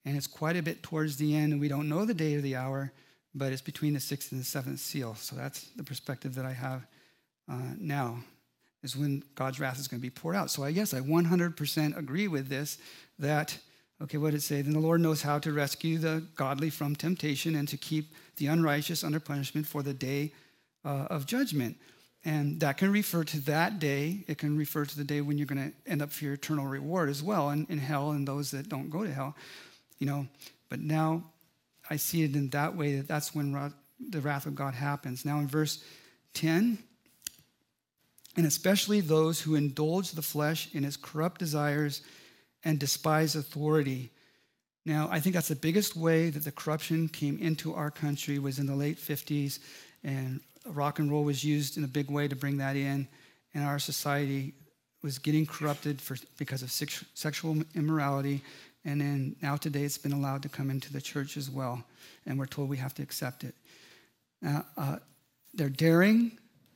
And it's quite a bit towards the end, and we don't know the day or the hour, but it's between the sixth and the seventh seal. So that's the perspective that I have uh, now, is when God's wrath is going to be poured out. So I guess I one hundred percent agree with this, that, okay, what did it say? Then the Lord knows how to rescue the godly from temptation and to keep the unrighteous under punishment for the day uh, of judgment. And that can refer to that day. It can refer to the day when you're going to end up for your eternal reward as well in, in hell, and those that don't go to hell. You know, but now I see it in that way, that that's when wrath, the wrath of God happens. Now in verse ten, and especially those who indulge the flesh in its corrupt desires and despise authority. Now, I think that's the biggest way that the corruption came into our country was in the late fifties, and rock and roll was used in a big way to bring that in, and our society was getting corrupted for, because of sex, sexual immorality. And then now today it's been allowed to come into the church as well. And we're told we have to accept it. Now, uh, they're daring,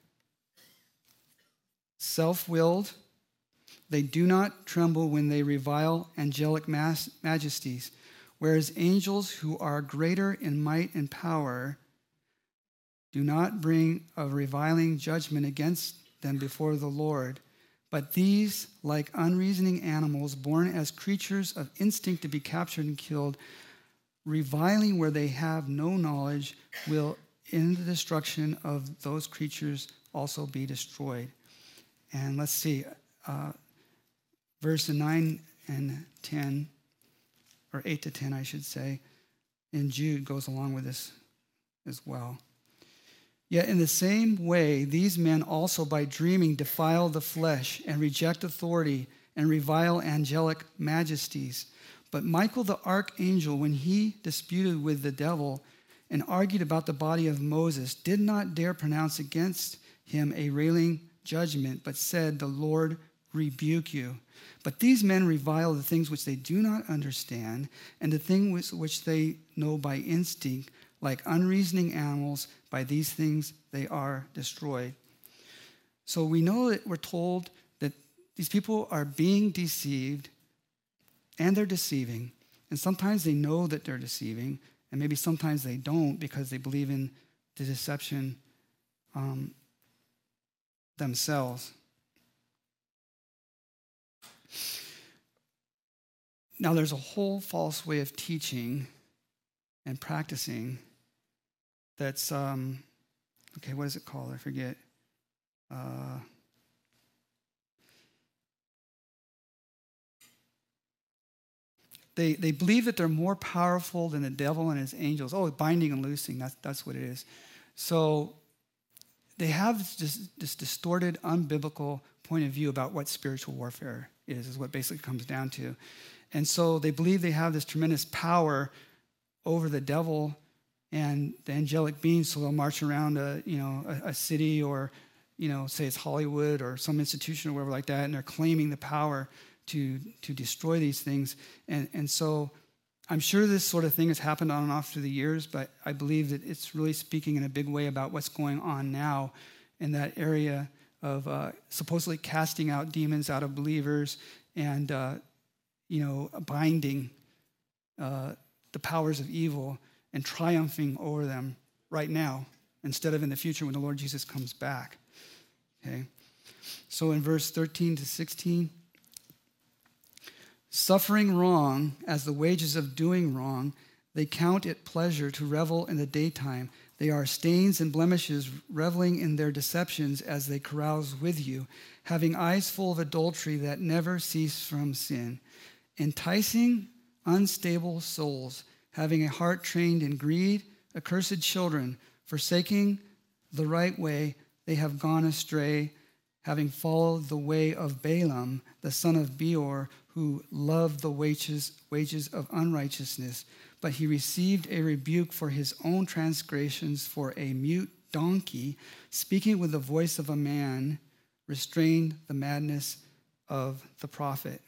self-willed. They do not tremble when they revile angelic mas- majesties, whereas angels who are greater in might and power do not bring a reviling judgment against them before the Lord. But these, like unreasoning animals, born as creatures of instinct to be captured and killed, reviling where they have no knowledge, will in the destruction of those creatures also be destroyed. And let's see, uh, verse nine and ten, or eight to ten, I should say, in Jude goes along with this as well. Yet in the same way, these men also by dreaming defile the flesh and reject authority and revile angelic majesties. But Michael the archangel, when he disputed with the devil and argued about the body of Moses, did not dare pronounce against him a railing judgment, but said, "The Lord rebuke you." But these men revile the things which they do not understand, and the things which they know by instinct, like unreasoning animals. By these things they are destroyed. So we know that we're told that these people are being deceived, and they're deceiving. And sometimes they know that they're deceiving, and maybe sometimes they don't because they believe in the deception um, themselves. Now, there's a whole false way of teaching and practicing that's, um, okay, what is it called? I forget. Uh, they they believe that they're more powerful than the devil and his angels. Oh, binding and loosing, that's, that's what it is. So they have this, this distorted, unbiblical point of view about what spiritual warfare is, is what basically comes down to. And so they believe they have this tremendous power over the devil and the angelic beings, so they'll march around a, you know, a, a city, or, you know, say it's Hollywood or some institution or whatever like that, and they're claiming the power to to destroy these things. And and so I'm sure this sort of thing has happened on and off through the years, but I believe that it's really speaking in a big way about what's going on now in that area of uh, supposedly casting out demons out of believers and, uh, you know, binding uh, the powers of evil and triumphing over them right now instead of in the future when the Lord Jesus comes back. Okay? So in verse thirteen to sixteen, suffering wrong as the wages of doing wrong, they count it pleasure to revel in the daytime. They are stains and blemishes, reveling in their deceptions as they carouse with you, having eyes full of adultery that never cease from sin, enticing unstable souls, having a heart trained in greed, accursed children, forsaking the right way, they have gone astray, having followed the way of Balaam, the son of Beor, who loved the wages, wages of unrighteousness. But he received a rebuke for his own transgressions, for a mute donkey, speaking with the voice of a man, restrained the madness of the prophet.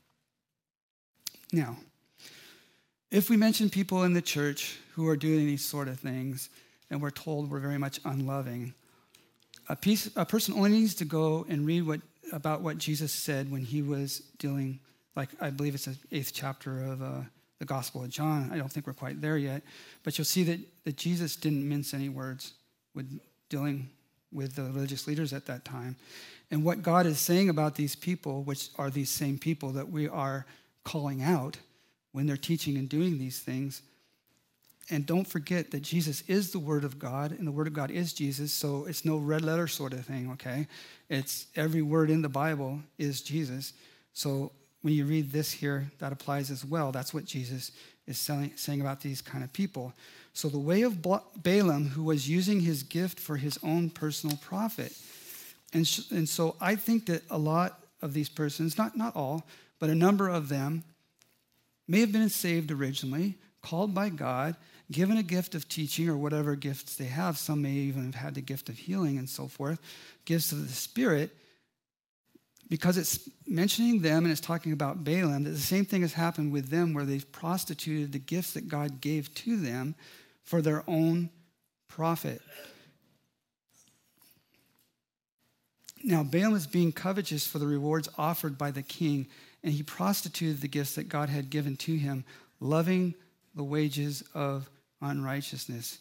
Now, if we mention people in the church who are doing these sort of things, and we're told we're very much unloving, a, piece, a person only needs to go and read what about what Jesus said when he was dealing, like I believe it's the eighth chapter of uh, the Gospel of John. I don't think we're quite there yet. But you'll see that, that Jesus didn't mince any words with dealing with the religious leaders at that time. And what God is saying about these people, which are these same people that we are calling out when they're teaching and doing these things. And don't forget that Jesus is the Word of God, and the Word of God is Jesus, so it's no red letter sort of thing, okay? It's every word in the Bible is Jesus. So when you read this here, that applies as well. That's what Jesus is saying, saying about these kind of people. So the way of Balaam, who was using his gift for his own personal profit. And, sh- and so I think that a lot of these persons, not, not all, but a number of them may have been saved originally, called by God, given a gift of teaching or whatever gifts they have. Some may even have had the gift of healing and so forth, gifts of the Spirit, because it's mentioning them and it's talking about Balaam, that the same thing has happened with them where they've prostituted the gifts that God gave to them for their own profit. Now, Balaam is being covetous for the rewards offered by the king, and he prostituted the gifts that God had given to him, loving the wages of unrighteousness.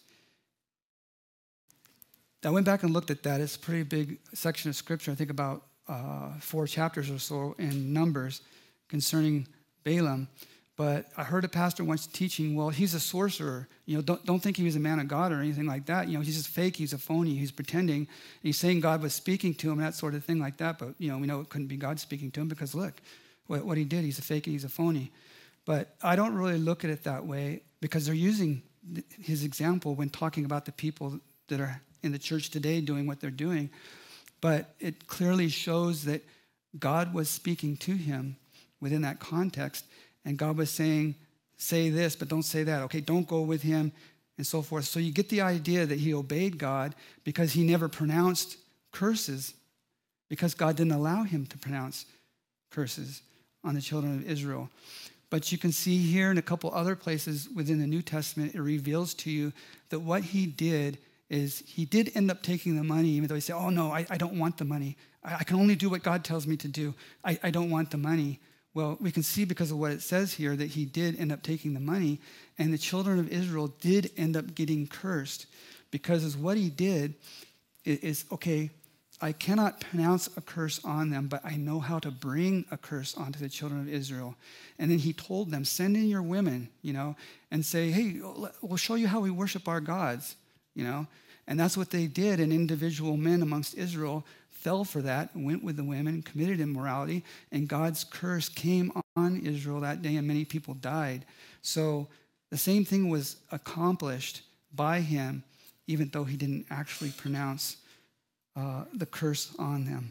I went back and looked at that. It's a pretty big section of scripture. I think about uh, four chapters or so in Numbers concerning Balaam. But I heard a pastor once teaching, well, he's a sorcerer. You know, don't, don't think he was a man of God or anything like that. You know, he's just fake. He's a phony. He's pretending. And he's saying God was speaking to him, that sort of thing like that. But, you know, we know it couldn't be God speaking to him because, look, what, what he did, he's a fake and he's a phony. But I don't really look at it that way because they're using his example when talking about the people that are in the church today doing what they're doing. But it clearly shows that God was speaking to him within that context. And God was saying, say this, but don't say that. Okay, don't go with him, and so forth. So you get the idea that he obeyed God because he never pronounced curses, because God didn't allow him to pronounce curses on the children of Israel. But you can see here in a couple other places within the New Testament, it reveals to you that what he did is he did end up taking the money, even though he said, oh, no, I, I don't want the money. I, I can only do what God tells me to do. I, I don't want the money. Well, we can see because of what it says here that he did end up taking the money, and the children of Israel did end up getting cursed because as what he did is, is, okay, I cannot pronounce a curse on them, but I know how to bring a curse onto the children of Israel. And then he told them, send in your women, you know, and say, hey, we'll show you how we worship our gods, you know. And that's what they did, and individual men amongst Israel fell for that, went with the women, committed immorality, and God's curse came on Israel that day, and many people died. So the same thing was accomplished by him, even though he didn't actually pronounce uh, the curse on them.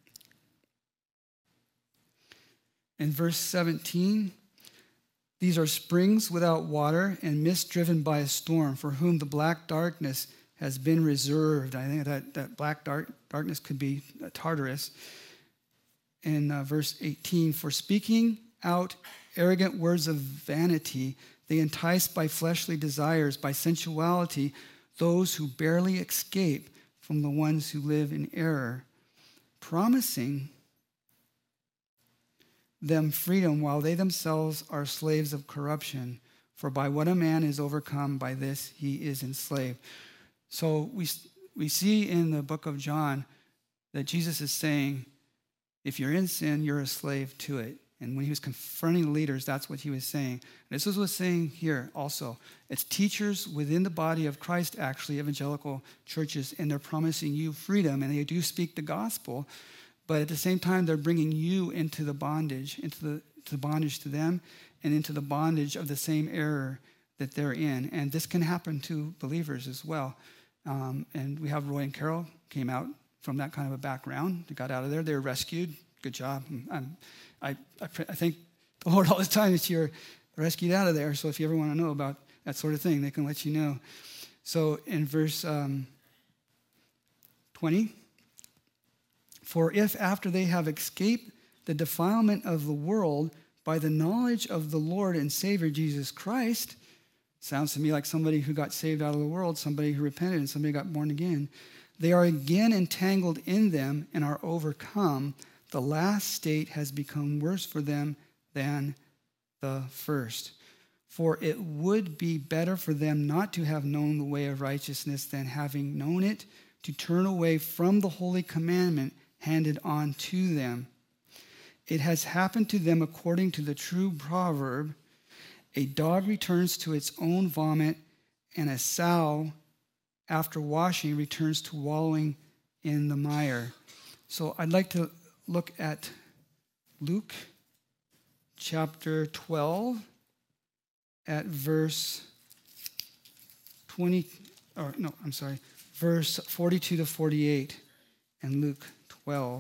In verse seventeen, these are springs without water and mist driven by a storm, for whom the black darkness has been reserved. I think that, that black dark, darkness could be Tartarus. In uh, verse eighteen, for speaking out arrogant words of vanity, they entice by fleshly desires, by sensuality, those who barely escape from the ones who live in error, promising them freedom while they themselves are slaves of corruption. For by what a man is overcome, by this he is enslaved. So we we see in the book of John that Jesus is saying, if you're in sin, you're a slave to it. And when he was confronting the leaders, that's what he was saying. And this is what's saying here also. It's teachers within the body of Christ, actually, evangelical churches, and they're promising you freedom, and they do speak the gospel, but at the same time, they're bringing you into the bondage, into the, to the bondage to them, and into the bondage of the same error that they're in. And this can happen to believers as well. Um, and we have Roy and Carol came out from that kind of a background. They got out of there. They were rescued. Good job. I'm, I, I, I thank the Lord all the time that you're rescued out of there. So if you ever want to know about that sort of thing, they can let you know. So in verse um, twenty, for if after they have escaped the defilement of the world by the knowledge of the Lord and Savior Jesus Christ, sounds to me like somebody who got saved out of the world, somebody who repented and somebody got born again, they are again entangled in them and are overcome. The last state has become worse for them than the first. For it would be better for them not to have known the way of righteousness than having known it, to turn away from the holy commandment handed on to them. It has happened to them according to the true proverb, a dog returns to its own vomit, and a sow, after washing, returns to wallowing in the mire. So I'd like to look at Luke chapter twelve at verse twenty, or no, I'm sorry, verse forty-two to forty-eight, and Luke twelve.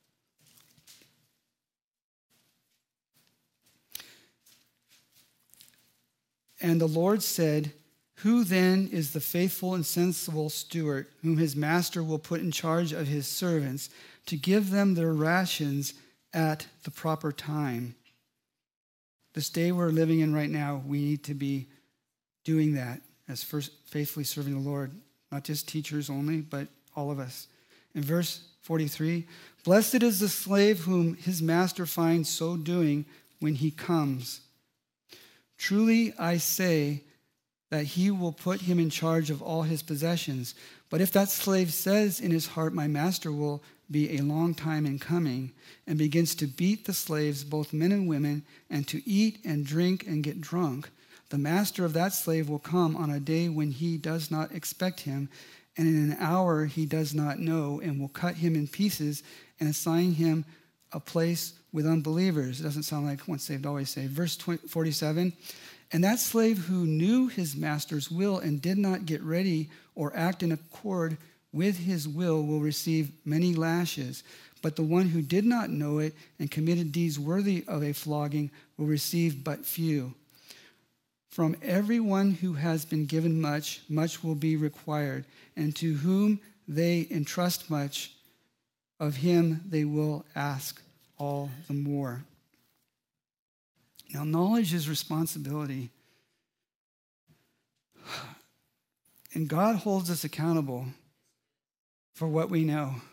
And the Lord said, "Who then is the faithful and sensible steward whom his master will put in charge of his servants to give them their rations at the proper time?" This day we're living in right now, we need to be doing that as first faithfully serving the Lord, not just teachers only, but all of us. In verse forty-three, "Blessed is the slave whom his master finds so doing when he comes. Truly I say that he will put him in charge of all his possessions. But if that slave says in his heart, 'My master will be a long time in coming,' and begins to beat the slaves, both men and women, and to eat and drink and get drunk, the master of that slave will come on a day when he does not expect him, and in an hour he does not know, and will cut him in pieces and assign him a place with unbelievers." It doesn't sound like once saved, always saved. Verse forty-seven, "And that slave who knew his master's will and did not get ready or act in accord with his will will receive many lashes. But the one who did not know it and committed deeds worthy of a flogging will receive but few. From everyone who has been given much, much will be required, and to whom they entrust much, of him they will ask all the more." Now, knowledge is responsibility. And God holds us accountable for what we know.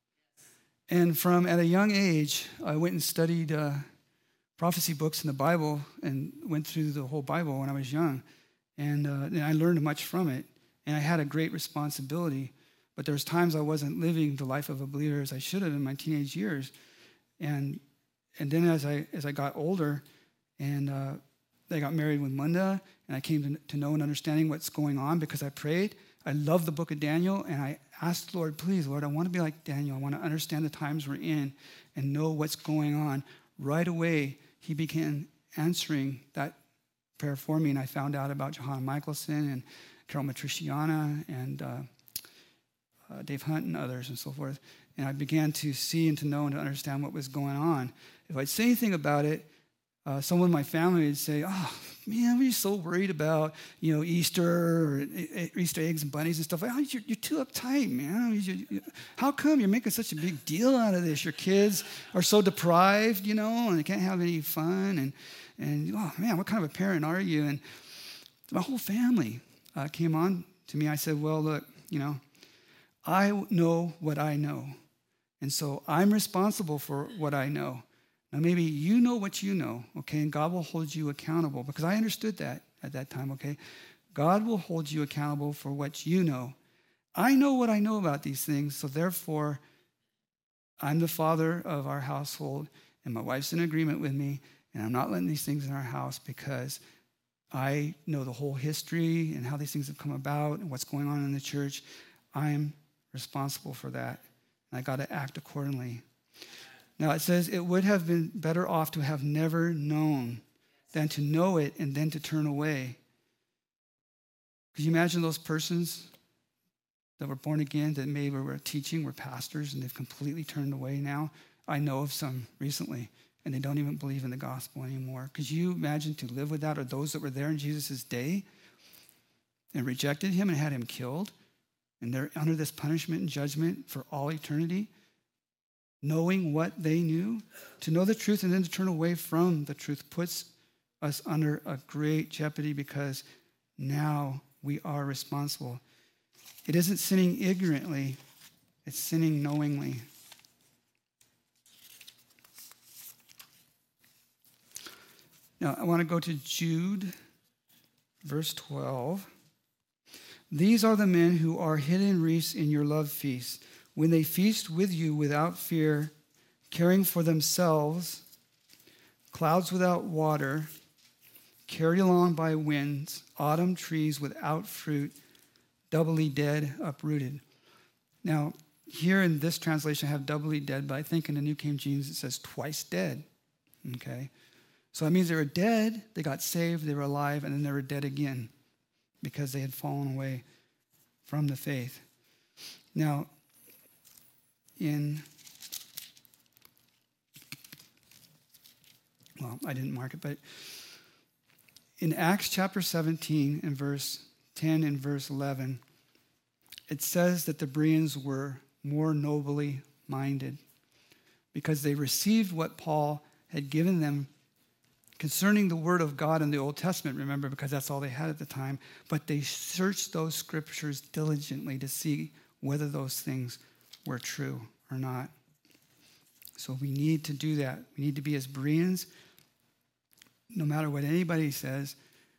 And from at a young age, I went and studied uh, prophecy books in the Bible and went through the whole Bible when I was young. And, uh, and I learned much from it. And I had a great responsibility. But there was times I wasn't living the life of a believer as I should have in my teenage years. And and then as I as I got older, and uh, I got married with Munda, and I came to, to know and understanding what's going on because I prayed. I love the book of Daniel, and I asked Lord, please, Lord, I want to be like Daniel. I want to understand the times we're in and know what's going on. Right away, he began answering that prayer for me, and I found out about Johanna Michelson and Carol Matriciana and uh, uh, Dave Hunt and others and so forth. And I began to see and to know and to understand what was going on. If I'd say anything about it, uh, someone in my family would say, "Oh, man, we're so worried about, you know, Easter or Easter eggs and bunnies and stuff. Oh, you're, you're too uptight, man. You, you, how come you're making such a big deal out of this? Your kids are so deprived, you know, and they can't have any fun. And, and oh, man, what kind of a parent are you?" And my whole family uh, came on to me. I said, "Well, look, you know, I know what I know. And so I'm responsible for what I know. Now, maybe you know what you know, okay, and God will hold you accountable," because I understood that at that time, okay? God will hold you accountable for what you know. I know what I know about these things, so therefore, I'm the father of our household, and my wife's in agreement with me, and I'm not letting these things in our house because I know the whole history and how these things have come about and what's going on in the church. I'm responsible for that, and I got to act accordingly. Now, it says, "It would have been better off to have never known than to know it and then to turn away." Could you imagine those persons that were born again that maybe were teaching, were pastors, and they've completely turned away now? I know of some recently, and they don't even believe in the gospel anymore. Could you imagine to live with that, or those that were there in Jesus' day and rejected him and had him killed, and they're under this punishment and judgment for all eternity? Knowing what they knew, to know the truth and then to turn away from the truth puts us under a great jeopardy because now we are responsible. It isn't sinning ignorantly, it's sinning knowingly. Now, I want to go to Jude verse twelve. These are the men who are hidden reefs in your love feast, when they feast with you without fear, caring for themselves, clouds without water, carried along by winds, autumn trees without fruit, doubly dead, uprooted. Now, here in this translation, I have doubly dead, but I think in the New King James it says twice dead. Okay? So that means they were dead, they got saved, they were alive, and then they were dead again because they had fallen away from the faith. Now, in, well, I didn't mark it, but in Acts chapter seventeen and verse ten and verse eleven, it says that the Bereans were more nobly minded because they received what Paul had given them concerning the word of God in the Old Testament, remember, because that's all they had at the time, but they searched those scriptures diligently to see whether those things were true or not. So we need to do that. We need to be as Bereans. No matter what anybody says,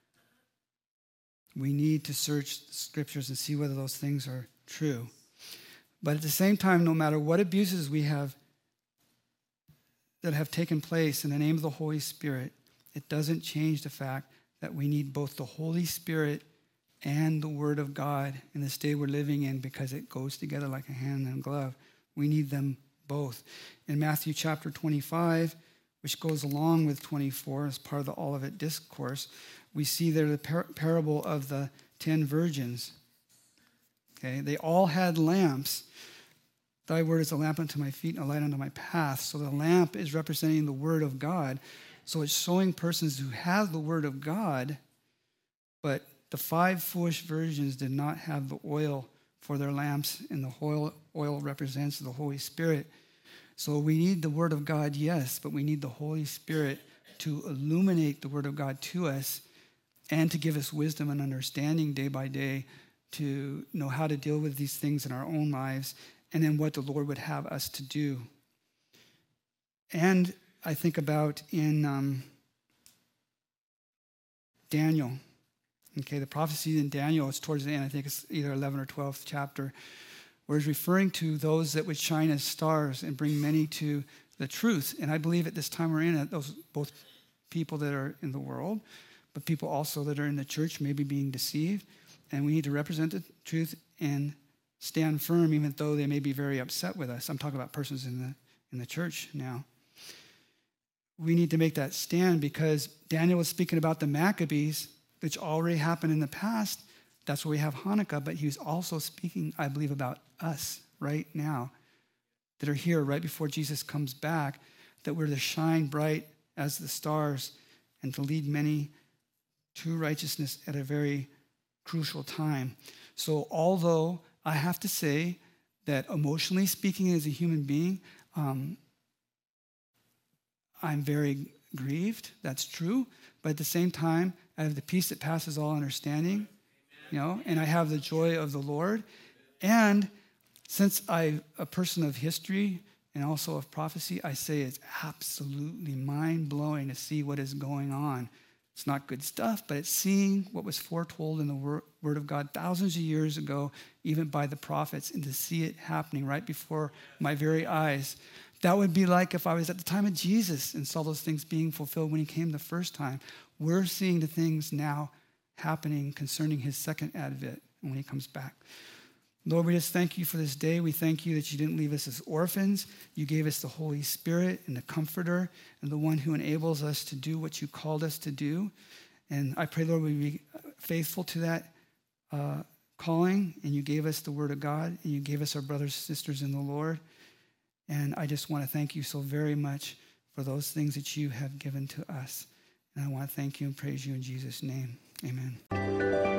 we need to search the scriptures and see whether those things are true. But at the same time, no matter what abuses we have that have taken place in the name of the Holy Spirit, it doesn't change the fact that we need both the Holy Spirit and the Word of God in this day we're living in, because it goes together like a hand and glove. We need them both. In Matthew chapter twenty-five, which goes along with twenty-four as part of the Olivet Discourse, we see there the par- parable of the ten virgins. Okay, they all had lamps. Thy word is a lamp unto my feet and a light unto my path. So the lamp is representing the Word of God. So it's showing persons who have the Word of God, but the five foolish virgins did not have the oil for their lamps, and the oil, oil represents the Holy Spirit. So we need the Word of God, yes, but we need the Holy Spirit to illuminate the Word of God to us and to give us wisdom and understanding day by day to know how to deal with these things in our own lives and then what the Lord would have us to do. And I think about in um, Daniel. Okay, the prophecy in Daniel is towards the end. I think it's either eleventh or twelfth chapter, where it's referring to those that would shine as stars and bring many to the truth. And I believe at this time we're in it, those both people that are in the world, but people also that are in the church may be being deceived. And we need to represent the truth and stand firm, even though they may be very upset with us. I'm talking about persons in the in the church now. We need to make that stand because Daniel was speaking about the Maccabees, which already happened in the past. That's why we have Hanukkah, but he was also speaking, I believe, about us right now that are here right before Jesus comes back, that we're to shine bright as the stars and to lead many to righteousness at a very crucial time. So although I have to say that emotionally speaking as a human being, um, I'm very grieved. That's true. But at the same time, I have the peace that passes all understanding, you know, and I have the joy of the Lord. And since I'm a person of history and also of prophecy, I say it's absolutely mind-blowing to see what is going on. It's not good stuff, but it's seeing what was foretold in the Word of God thousands of years ago, even by the prophets, and to see it happening right before my very eyes. That would be like if I was at the time of Jesus and saw those things being fulfilled when he came the first time. We're seeing the things now happening concerning his second advent and when he comes back. Lord, we just thank you for this day. We thank you that you didn't leave us as orphans. You gave us the Holy Spirit and the Comforter and the one who enables us to do what you called us to do. And I pray, Lord, we be faithful to that uh, calling. And you gave us the Word of God, and you gave us our brothers and sisters in the Lord. And I just want to thank you so very much for those things that you have given to us. And I want to thank you and praise you in Jesus' name. Amen.